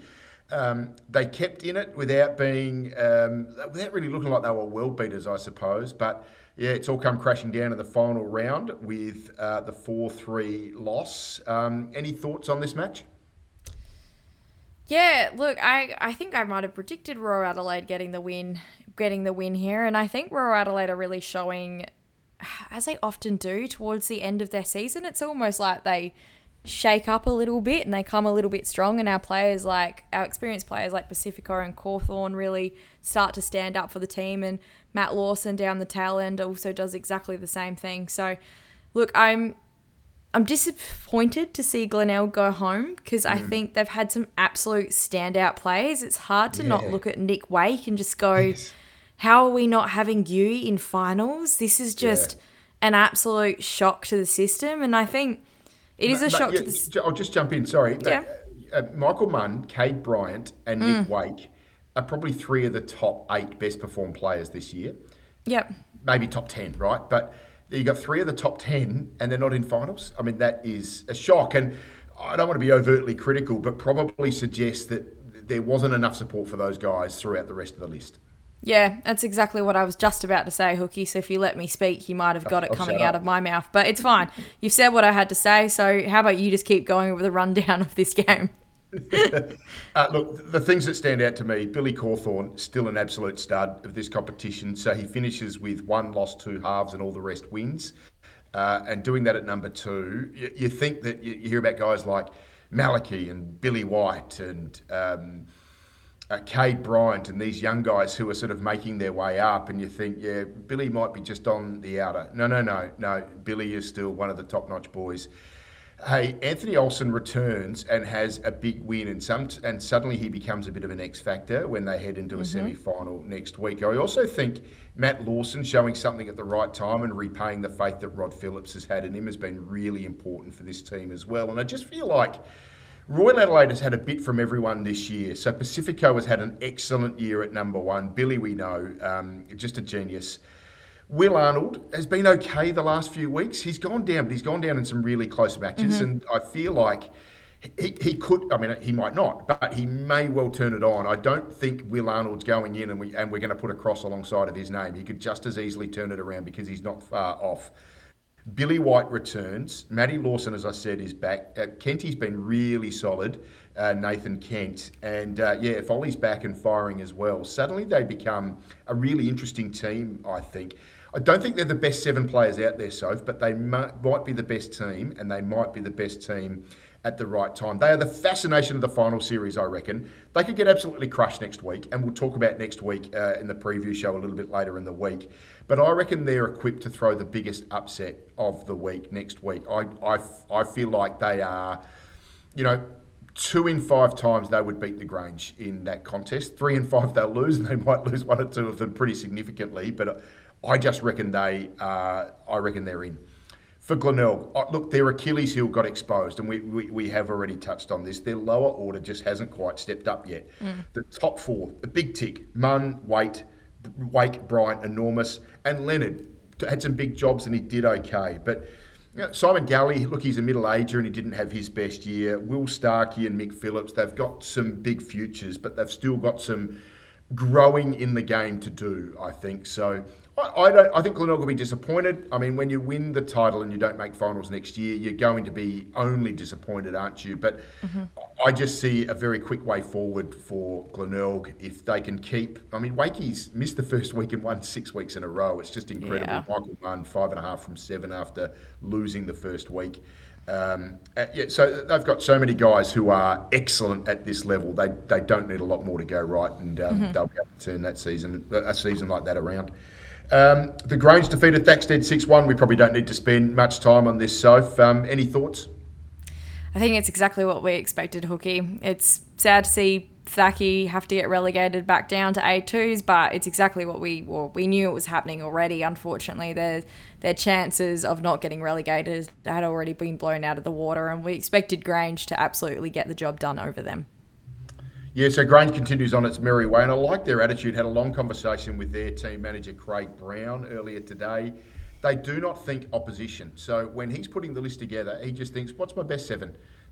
Um, they kept in it without being, um, without really looking like they were world beaters, I suppose. But yeah, it's all come crashing down in the final round with uh, the four three loss. Um, any thoughts on this match? Yeah, look, I, I think I might have predicted Royal Adelaide getting the win, getting the win here, and I think Royal Adelaide are really showing, as they often do towards the end of their season. It's almost like they shake up a little bit and they come a little bit strong, and our players, like our experienced players like Pacifico and Cawthorn, really start to stand up for the team, and Matt Lawson down the tail end also does exactly the same thing. So look, I'm I'm disappointed to see Glenelg go home because I Mm. think they've had some absolute standout plays. It's hard to not Yeah. look at Nick Wake and just go, Yes. how are we not having you in finals? This is Yeah. just an absolute shock to the system, and I think it is a But, shock yeah, to the s- j- I'll just jump in. Sorry. But, Yeah. uh, Michael Munn, Cade Bryant, and Nick Wake are probably three of the top eight best performed players this year. Yep. Maybe top ten, right? But you got three of the top ten and they're not in finals. I mean, that is a shock. And I don't want to be overtly critical, but probably suggests that there wasn't enough support for those guys throughout the rest of the list. Yeah, that's exactly what I was just about to say, Hookie. So if you let me speak, you might have got it I'll coming shut out up. of my mouth. But it's fine. You've said what I had to say. So how about you just keep going with a rundown of this game? Uh, look, the things that stand out to me, Billy Cawthorn, still an absolute stud of this competition. So he finishes with one loss, two halves, and all the rest wins. Uh, and doing that at number two, you, you think that you, you hear about guys like Malachy and Billy White and um, uh, Cade Bryant and these young guys who are sort of making their way up, and you think, yeah, Billy might be just on the outer. No, no, no, no. Billy is still one of the top-notch boys. Hey, Anthony Olsen returns and has a big win, and some, and suddenly he becomes a bit of an X factor when they head into a semi-final next week. I also think Matt Lawson showing something at the right time and repaying the faith that Rod Phillips has had in him has been really important for this team as well. And I just feel like Royal Adelaide has had a bit from everyone this year. So Pacifico has had an excellent year at number one. Billy, we know, um, just a genius. Will Arnold has been okay the last few weeks. He's gone down, but he's gone down in some really close matches. And I feel like he, he could, I mean, he might not, but he may well turn it on. I don't think Will Arnold's going in and, we, and we're going to put a cross alongside of his name. He could just as easily turn it around because he's not far off. Billy White returns. Matty Lawson, as I said, is back. Uh, Kenty's been really solid, uh, Nathan Kent. And uh, yeah, if Ollie's back and firing as well, suddenly they become a really interesting team, I think. I don't think they're the best seven players out there, Soph, but they might, might be the best team, and they might be the best team at the right time. They are the fascination of the final series, I reckon. They could get absolutely crushed next week, and we'll talk about next week uh, in the preview show a little bit later in the week. But I reckon they're equipped to throw the biggest upset of the week next week. I, I, I feel like they are, you know, two in five times they would beat the Grange in that contest. Three in five they'll lose, and they might lose one or two of them pretty significantly. But I just reckon they, uh, I reckon they're in. For Glenelg, uh, look, their Achilles heel got exposed, and we, we, we have already touched on this. Their lower order just hasn't quite stepped up yet. Mm. The top four, the big tick, Munn, Waite, Wake, Bryant, enormous, and Leonard had some big jobs and he did okay. But you know, Simon Galley, look, he's a middle-ager and he didn't have his best year. Will Starkey and Mick Phillips, they've got some big futures, but they've still got some growing in the game to do, I think. So I, I don't. I think Glenelg will be disappointed. I mean, when you win the title and you don't make finals next year, you're going to be only disappointed, aren't you? But mm-hmm. I just see a very quick way forward for Glenelg if they can keep. I mean, Wakey's missed the first week and won six weeks in a row. It's just incredible. Yeah. Michael Munn, five and a half from seven after losing the first week. Um, uh, yeah, so they've got so many guys who are excellent at this level. They they don't need a lot more to go right, and um, mm-hmm. they'll be able to turn that season, a season like that around. Um, the Grange defeated Thaxted six one. We probably don't need to spend much time on this, Soph. Um, any thoughts? I think it's exactly what we expected, Hookie. It's sad to see Thacky have to get relegated back down to A twos, but it's exactly what we well, we knew it was happening already. Unfortunately, their their chances of not getting relegated had already been blown out of the water, and we expected Grange to absolutely get the job done over them. Yeah, so Grange continues on its merry way, and I like their attitude. Had a long conversation with their team manager, Craig Brown, earlier today. They do not think opposition. So when he's putting the list together, he just thinks, what's my best seven?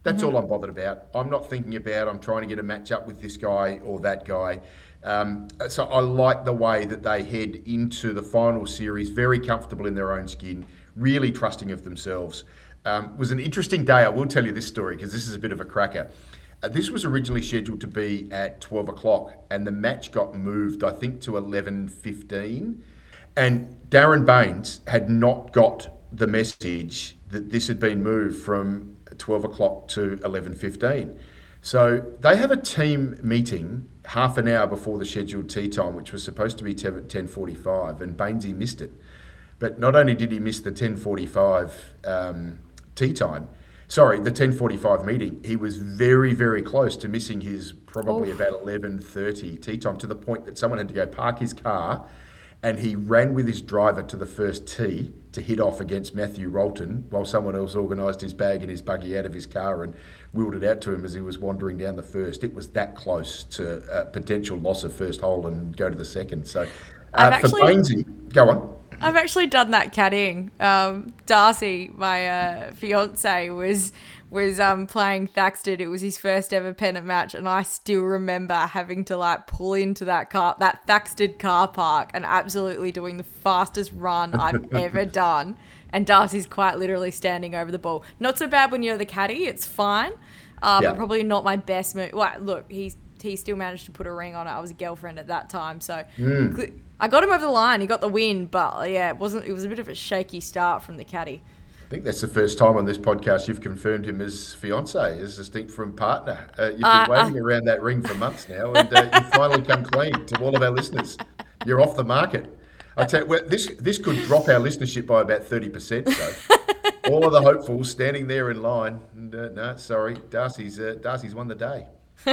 That's mm-hmm. all I'm bothered about. I'm not thinking about I'm trying to get a match up with this guy or that guy. Um, so I like the way that they head into the final series, very comfortable in their own skin, really trusting of themselves. Um, it was an interesting day. I will tell you this story because this is a bit of a cracker. Uh, this was originally scheduled to be at twelve o'clock and the match got moved, I think, to eleven fifteen. And Darren Baines had not got the message that this had been moved from twelve o'clock to eleven fifteen. So they have a team meeting half an hour before the scheduled tea time, which was supposed to be ten forty-five, and Bainesy missed it. But not only did he miss the ten forty-five um, tea time, sorry, the ten forty-five meeting, he was very, very close to missing his probably oh. about eleven thirty tea time, to the point that someone had to go park his car and he ran with his driver to the first tee to hit off against Matthew Rolton while someone else organised his bag and his buggy out of his car and wheeled it out to him as he was wandering down the first. It was that close to a potential loss of first hole and go to the second. So uh, actually, for Bainesy, go on. I've actually done that caddying. Um, Darcy, my uh, fiance, was was um, playing Thaxted. It was his first ever pennant match, and I still remember having to like pull into that car, that Thaxted car park, and absolutely doing the fastest run I've ever done. And Darcy's quite literally standing over the ball. Not so bad when you're the caddy; it's fine. Um, yeah. But probably not my best move. Well, look, he's he still managed to put a ring on it. I was a girlfriend at that time, so mm. I got him over the line. He got the win, but yeah, it wasn't. It was a bit of a shaky start from the caddy. I think that's the first time on this podcast you've confirmed him as fiance, as distinct from partner. Uh, you've been uh, waiting uh, around that ring for months now, and uh, you've finally come clean to all of our listeners. You're off the market. I tell you, well, this this could drop our listenership by about thirty percent. So, all of the hopefuls standing there in line. And, uh, no, sorry, Darcy's uh, Darcy's won the day.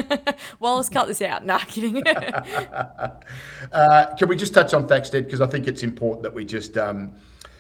Well, let's cut this out. Nah, kidding. uh, can we just touch on Thaxted? Because I think it's important that we just um,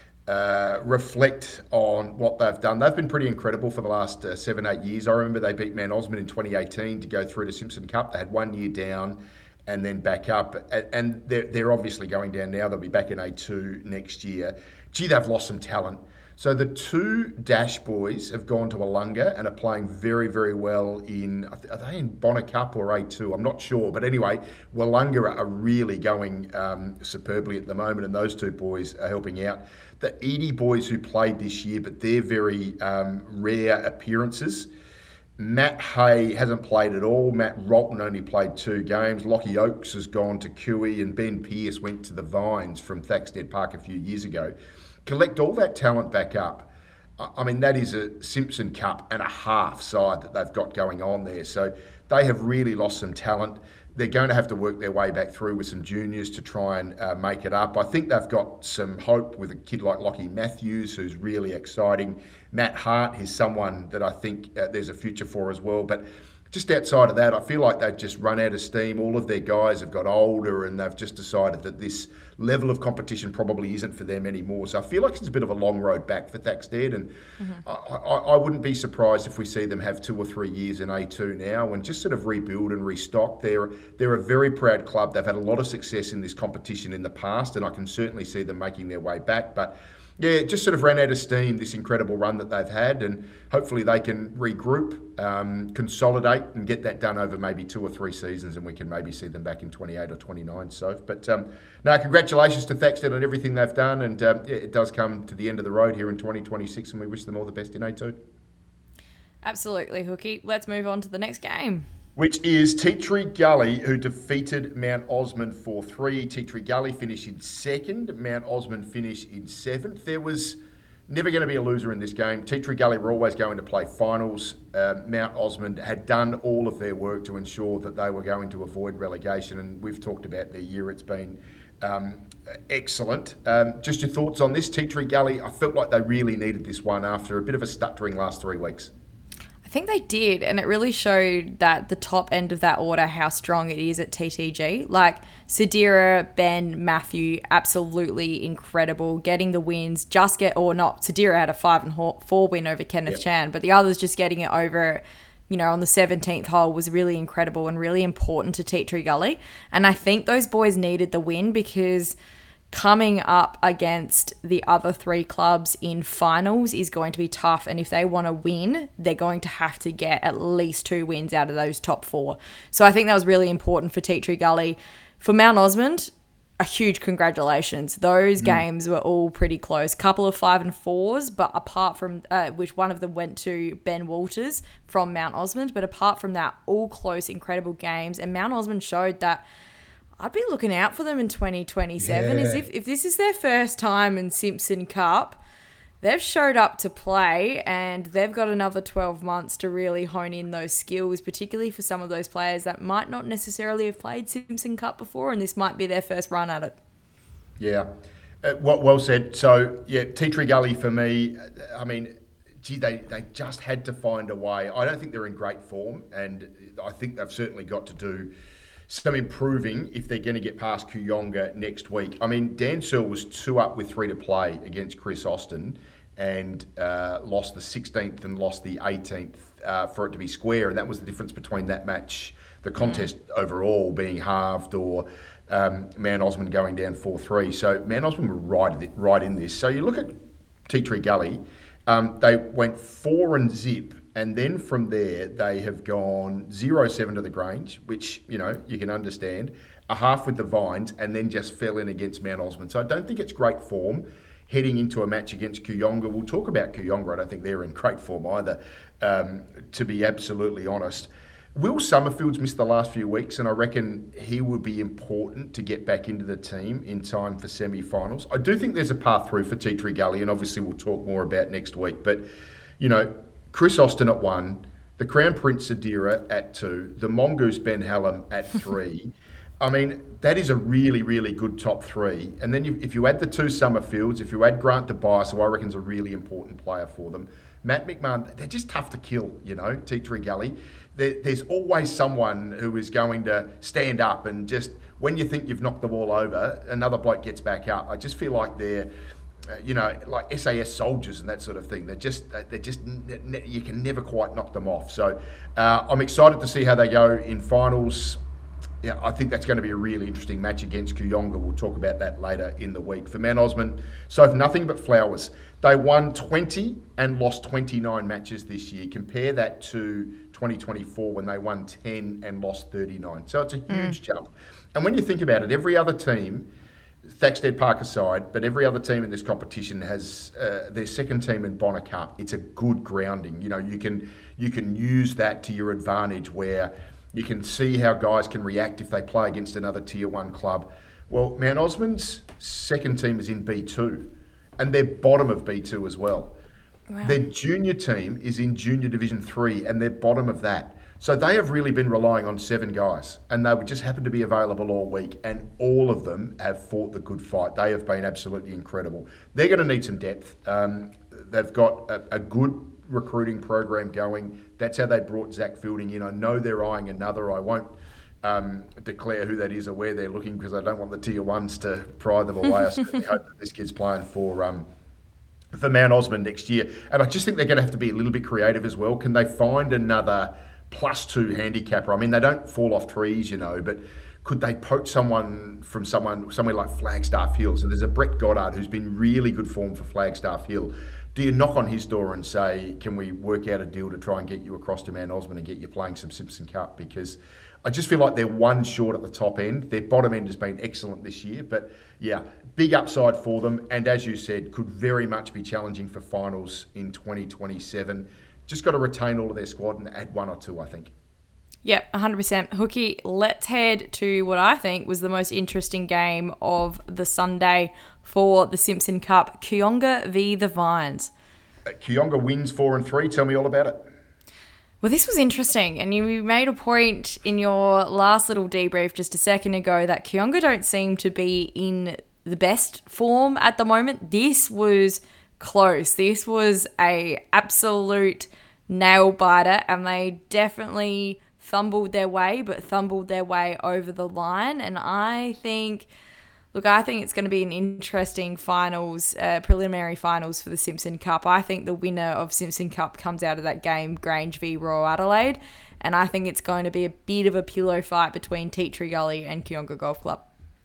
uh, reflect on what they've done. They've been pretty incredible for the last uh, seven, eight years. I remember they beat Mount Osmond in twenty eighteen to go through to Simpson Cup. They had one year down and then back up. And they're, they're obviously going down now. They'll be back in A two next year. Gee, they've lost some talent. So the two Dash boys have gone to Wollonga and are playing very, very well in, are they in Bonner Cup or A two? I'm not sure. But anyway, Wollonga are really going um, superbly at the moment, and those two boys are helping out. The Edie boys who played this year, but they're very um, rare appearances. Matt Hay hasn't played at all. Matt Rolton only played two games. Lockie Oakes has gone to Cooey, and Ben Pearce went to the Vines from Thaxted Park a few years ago. Collect all that talent back up. I mean, that is a Simpson Cup and a half side that they've got going on there. So they have really lost some talent. They're going to have to work their way back through with some juniors to try and uh, make it up. I think they've got some hope with a kid like Lockie Matthews, who's really exciting. Matt Hart is someone that I think uh, there's a future for as well. But just outside of that, I feel like they've just run out of steam. All of their guys have got older and they've just decided that this level of competition probably isn't for them anymore. So I feel like it's a bit of a long road back for Thaxted, and mm-hmm. I, I, I wouldn't be surprised if we see them have two or three years in A two now and just sort of rebuild and restock. They're, they're a very proud club. They've had a lot of success in this competition in the past, and I can certainly see them making their way back. But yeah, it just sort of ran out of steam, this incredible run that they've had, and hopefully they can regroup, um, consolidate and get that done over maybe two or three seasons, and we can maybe see them back in twenty-eight or twenty-nine. So, but um, no, congratulations to Thaxted on everything they've done, and um, yeah, it does come to the end of the road here in twenty twenty-six, and we wish them all the best in A two. Absolutely, Hookie. Let's move on to the next game, which is Tea Tree Gully, who defeated Mount Osmond four three. Tea Tree Gully finished in second. Mount Osmond finished in seventh. There was never going to be a loser in this game. Tea Tree Gully were always going to play finals. Uh, Mount Osmond had done all of their work to ensure that they were going to avoid relegation, and we've talked about their year. It's been um, excellent. Um, just your thoughts on this, Tea Tree Gully? I felt like they really needed this one after a bit of a stuttering last three weeks. I think they did, and it really showed that the top end of that order, how strong it is at T T G. Like Sadira, Ben, Matthew, absolutely incredible, getting the wins. Just get or not, Sadira had a five and four win over Kenneth yep. Chan, but the others just getting it over, you know, on the seventeenth hole was really incredible and really important to Tea Tree Gully. And I think those boys needed the win because coming up against the other three clubs in finals is going to be tough. And if they want to win, they're going to have to get at least two wins out of those top four. So I think that was really important for Tea Tree Gully. For Mount Osmond, a huge congratulations. Those mm. games were all pretty close. Couple of five and fours, but apart from uh, which one of them went to Ben Walters from Mount Osmond. But apart from that, all close, incredible games. And Mount Osmond showed that I'd be looking out for them in twenty twenty-seven. Yeah. As if, if this is their first time in Simpson Cup, they've showed up to play and they've got another twelve months to really hone in those skills, particularly for some of those players that might not necessarily have played Simpson Cup before, and this might be their first run at it. Yeah, uh, well, well said. So, yeah, Tea Tree Gully for me, I mean, gee, they, they just had to find a way. I don't think they're in great form, and I think they've certainly got to do some improving if they're going to get past Kooyonga next week. I mean, Dan Searle was two up with three to play against Chris Austin and uh, lost the sixteenth and lost the eighteenth uh, for it to be square. And that was the difference between that match, the contest mm. overall being halved, or um, Mount Osmond going down four three. So Mount Osmond were right, right in this. So you look at Tea Tree Gully, um, they went four and zip. And then from there, they have gone zero seven to the Grange, which, you know, you can understand, a half with the Vines, and then just fell in against Mount Osmond. So I don't think it's great form heading into a match against Kooyonga. We'll talk about Kooyonga. I don't think they're in great form either, um, to be absolutely honest. Will Summerfield's missed the last few weeks, and I reckon he would be important to get back into the team in time for semi-finals. I do think there's a path through for Tea Tree Gully, and obviously we'll talk more about next week. But, you know, Chris Austin at one, the Crown Prince Sadira at two, the Mongoose Ben Hallam at three. I mean, that is a really, really good top three. And then you, if you add the two Summerfields, if you add Grant DeBias, who I reckon is a really important player for them, Matt McMahon, they're just tough to kill, you know, Tea Tree Gully. There, there's always someone who is going to stand up and just, when you think you've knocked the ball over, another bloke gets back up. I just feel like they're, Uh, you know, like S A S soldiers and that sort of thing. They're just, they're just, you can never quite knock them off. So uh, I'm excited to see how they go in finals. Yeah, I think that's going to be a really interesting match against Kooyonga. We'll talk about that later in the week. For Mount Osmond, so if nothing but flowers. They won twenty and lost twenty-nine matches this year. Compare that to twenty twenty-four when they won ten and lost thirty-nine. So it's a huge mm. jump. And when you think about it, every other team, Thaxted Park aside, but every other team in this competition has uh, their second team in Bonner Cup. It's a good grounding. You know, you can you can use that to your advantage, where you can see how guys can react if they play against another tier one club. Well, Mount Osmond's second team is in B two, and they're bottom of B two as well. Wow. Their junior team is in Junior Division three, and they're bottom of that. So they have really been relying on seven guys, and they would just happen to be available all week, and all of them have fought the good fight. They have been absolutely incredible. They're going to need some depth. Um, they've got a, a good recruiting program going. That's how they brought Zach Fielding in. I know they're eyeing another. I won't um, declare who that is or where they're looking, because I don't want the tier ones to pry them away. I certainly hope that this kid's playing for um, for Mount Osmond next year. And I just think they're going to have to be a little bit creative as well. Can they find another plus two handicapper? I mean, they don't fall off trees, you know, but could they poach someone from someone somewhere like Flagstaff Hill? So there's a Brett Goddard who's been really good form for Flagstaff Hill. Do you knock on his door and say, can we work out a deal to try and get you across to Mount Osmond and get you playing some Simpson Cup? Because I just feel like they're one short at the top end. Their bottom end has been excellent this year, but yeah, big upside for them. And as you said, could very much be challenging for finals in twenty twenty-seven. Just got to retain all of their squad and add one or two, I think. Yep, one hundred percent. Hookie, let's head to what I think was the most interesting game of the Sunday for the Simpson Cup. Kooyonga v the Vines. Uh, Kooyonga wins four and three. Tell me all about it. Well, this was interesting, and you made a point in your last little debrief just a second ago that Kooyonga don't seem to be in the best form at the moment. This was close. This was a absolute nail biter, and they definitely thumbled their way, but thumbled their way over the line. And I think, look, I think it's going to be an interesting finals, uh, preliminary finals for the Simpson Cup. I think the winner of Simpson Cup comes out of that game, Grange v Royal Adelaide, and I think it's going to be a bit of a pillow fight between Tea Tree Gully and Kooyonga Golf Club.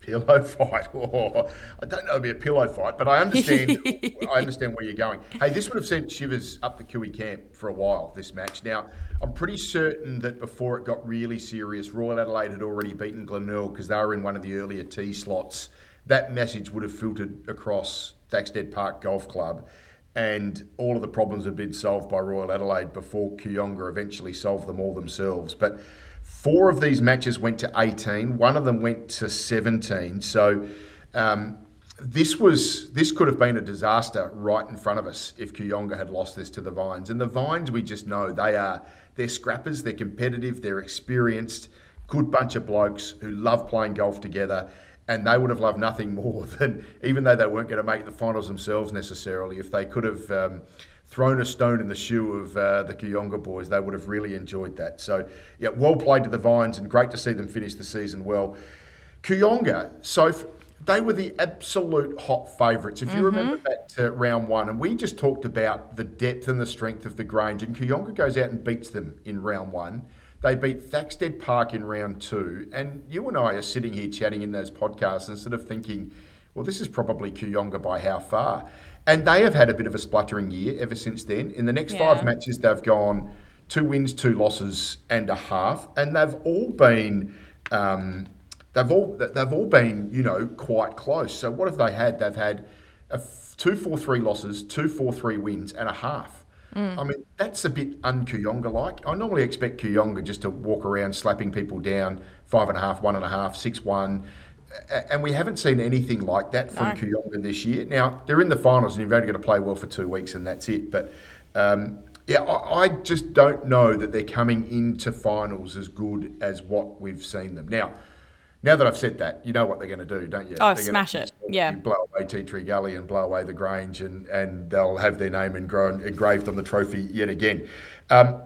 Pillow fight. Oh, I don't know it'd be a pillow fight, but I understand. I understand where you're going. Hey, this would have sent shivers up the Kiwi camp for a while. This match. Now, I'm pretty certain that before it got really serious, Royal Adelaide had already beaten Glenelg because they were in one of the earlier tee slots. That message would have filtered across Thaxted Park Golf Club, and all of the problems had been solved by Royal Adelaide before Kooyonga eventually solved them all themselves. But four of these matches went to eighteen. One of them went to seventeen. So um, this was this could have been a disaster right in front of us if Kooyonga had lost this to the Vines. And the Vines, we just know they are they're scrappers, they're competitive, they're experienced, good bunch of blokes who love playing golf together. And they would have loved nothing more than, even though they weren't going to make the finals themselves necessarily, if they could have um, thrown a stone in the shoe of uh, the Kooyonga boys, they would have really enjoyed that. So, yeah, well played to the Vines and great to see them finish the season well. Kooyonga, so f- they were the absolute hot favourites. If you mm-hmm. remember back to round one, and we just talked about the depth and the strength of the Grange, and Kooyonga goes out and beats them in round one. They beat Thaxted Park in round two, and you and I are sitting here chatting in those podcasts and sort of thinking, well, this is probably Kooyonga by how far? And they have had a bit of a spluttering year ever since then. In the next yeah. five matches, they've gone two wins, two losses, and a half, and they've all been, um, they've all they've all been, you know, quite close. So what have they had? They've had a two four three losses, two four three wins, and a half. Mm. I mean, that's a bit un-Kooyonga-like. I normally expect Kooyonga just to walk around slapping people down, five and a half, one and a half, six one, and we haven't seen anything like that from no. Kooyonga this year. Now, they're in the finals and you've only got to play well for two weeks and that's it. But, um, yeah, I, I just don't know that they're coming into finals as good as what we've seen them. Now, Now that I've said that, you know what they're going to do, don't you? Oh, they're smash gonna, it. Yeah. Blow away Tea Tree Gully and blow away the Grange, and, and they'll have their name engrown, engraved on the trophy yet again. Um,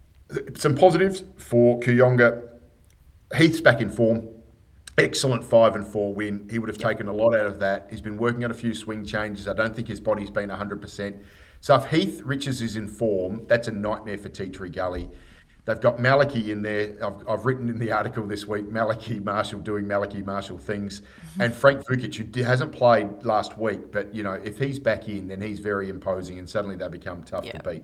some positives for Kooyonga. Heath's back in form. Excellent five and four win. He would have taken a lot out of that. He's been working on a few swing changes. I don't think his body's been one hundred percent. So if Heath Riches is in form, that's a nightmare for Tea Tree Gully. They've got Malachy in there. I've, I've written in the article this week, Malachy Marshall doing Malachy Marshall things. Mm-hmm. And Frank Vukic, who hasn't played last week, but, you know, if he's back in, then he's very imposing and suddenly they become tough yeah. to beat.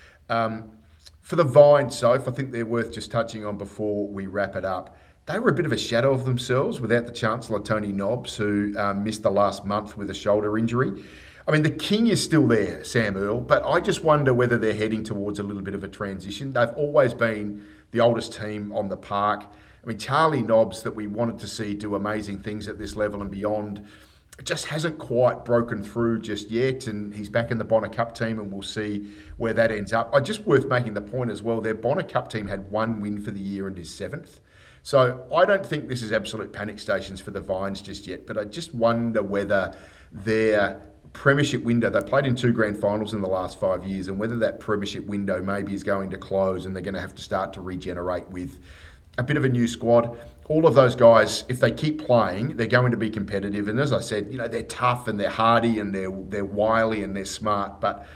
Um, for the Vines, Soph, I think they're worth just touching on before we wrap it up. They were a bit of a shadow of themselves without the Chancellor, Tony Nobbs, who um, missed the last month with a shoulder injury. I mean, the king is still there, Sam Earl, but I just wonder whether they're heading towards a little bit of a transition. They've always been the oldest team on the park. I mean, Charlie Nobbs, that we wanted to see do amazing things at this level and beyond, just hasn't quite broken through just yet, and he's back in the Bonner Cup team, and we'll see where that ends up. I just worth making the point as well, their Bonner Cup team had one win for the year and is seventh. So I don't think this is absolute panic stations for the Vines just yet, but I just wonder whether their premiership window, they played in two grand finals in the last five years, and whether that premiership window maybe is going to close and they're going to have to start to regenerate with a bit of a new squad. All of those guys, if they keep playing, they're going to be competitive. And as I said, you know, they're tough and they're hardy and they're they're wily and they're smart. But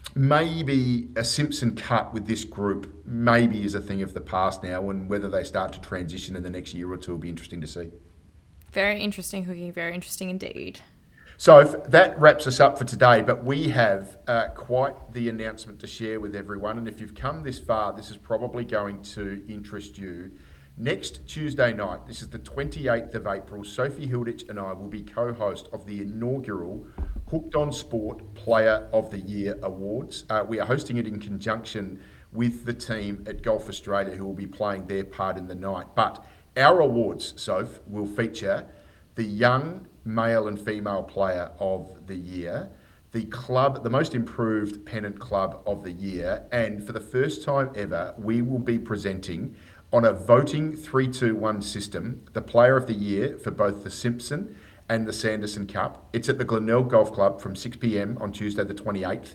maybe a Simpson Cup with this group maybe is a thing of the past now, and whether they start to transition in the next year or two will be interesting to see. Very interesting, Hookie. Very interesting indeed. So that wraps us up for today, but we have uh, quite the announcement to share with everyone. And if you've come this far, this is probably going to interest you. Next Tuesday night, this is the twenty-eighth of April, Sophie Hilditch and I will be co-host of the inaugural Hooked on Sport Player of the Year Awards. Uh, we are hosting it in conjunction with the team at Golf Australia, who will be playing their part in the night. But our awards, Soph, will feature the young male and female player of the year, the club, the most improved pennant club of the year, and for the first time ever, we will be presenting on a voting three two one system the player of the year for both the Simpson and the Sanderson Cup. It's at the Glenelg Golf Club from six p.m. on Tuesday the twenty-eighth.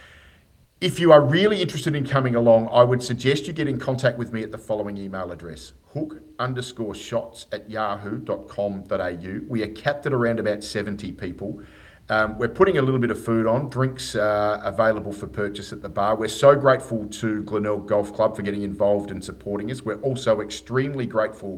If you are really interested in coming along, I would suggest you get in contact with me at the following email address, hook underscore shots at yahoo dot com dot a u. We are capped at around about seventy people. Um, we're putting a little bit of food on, drinks uh, available for purchase at the bar. We're so grateful to Glenelg Golf Club for getting involved and supporting us. We're also extremely grateful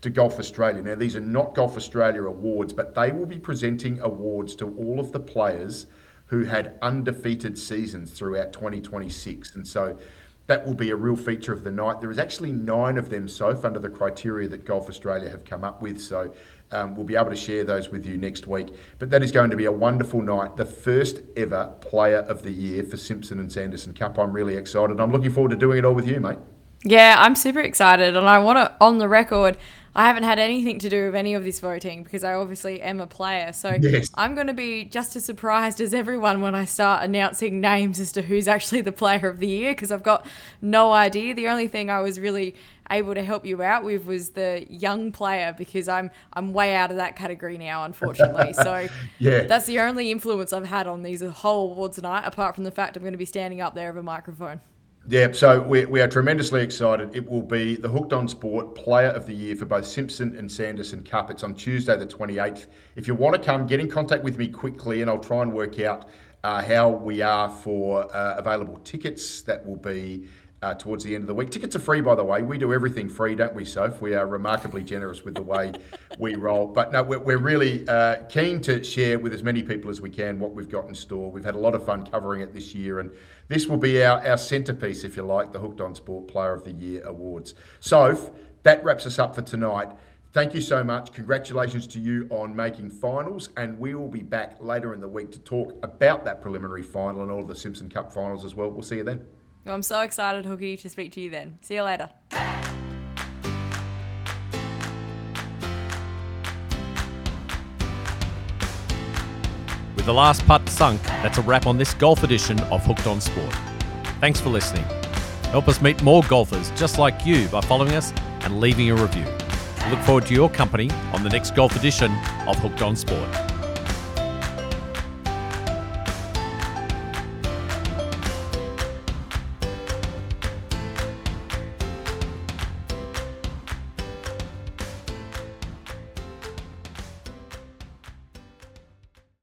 to Golf Australia. Now, these are not Golf Australia awards, but they will be presenting awards to all of the players who had undefeated seasons throughout twenty twenty-six. And so that will be a real feature of the night. There is actually nine of them, Soph, under the criteria that Golf Australia have come up with. So um, we'll be able to share those with you next week. But that is going to be a wonderful night. The first ever Player of the Year for Simpson and Sanderson Cup. I'm really excited. I'm looking forward to doing it all with you, mate. Yeah, I'm super excited. And I want to, on the record, I haven't had anything to do with any of this voting because I obviously am a player. So yes. I'm going to be just as surprised as everyone when I start announcing names as to who's actually the Player of the Year, because I've got no idea. The only thing I was really able to help you out with was the young player, because I'm I'm way out of that category now, unfortunately. So yeah. that's the only influence I've had on these whole awards tonight, apart from the fact I'm going to be standing up there with a microphone. Yeah, so we, we are tremendously excited. It will be the Hooked on Sport Player of the Year for both Simpson and Sanderson Cup. It's on Tuesday the twenty-eighth. If you want to come, get in contact with me quickly and I'll try and work out uh, how we are for uh, available tickets. That will be uh, towards the end of the week. Tickets are free, by the way. We do everything free, don't we, Soph? We are remarkably generous with the way we roll. But no, we're, we're really uh, keen to share with as many people as we can what we've got in store. We've had a lot of fun covering it this year, and this will be our, our centrepiece, if you like, the Hooked on Sport Player of the Year Awards. So that wraps us up for tonight. Thank you so much. Congratulations to you on making finals, and we will be back later in the week to talk about that preliminary final and all of the Simpson Cup finals as well. We'll see you then. Well, I'm so excited, Hookie, to speak to you then. See you later. With the last putt sunk, that's a wrap on this golf edition of Hooked on Sport. Thanks for listening. Help us meet more golfers just like you by following us and leaving a review. We look forward to your company on the next golf edition of Hooked on Sport.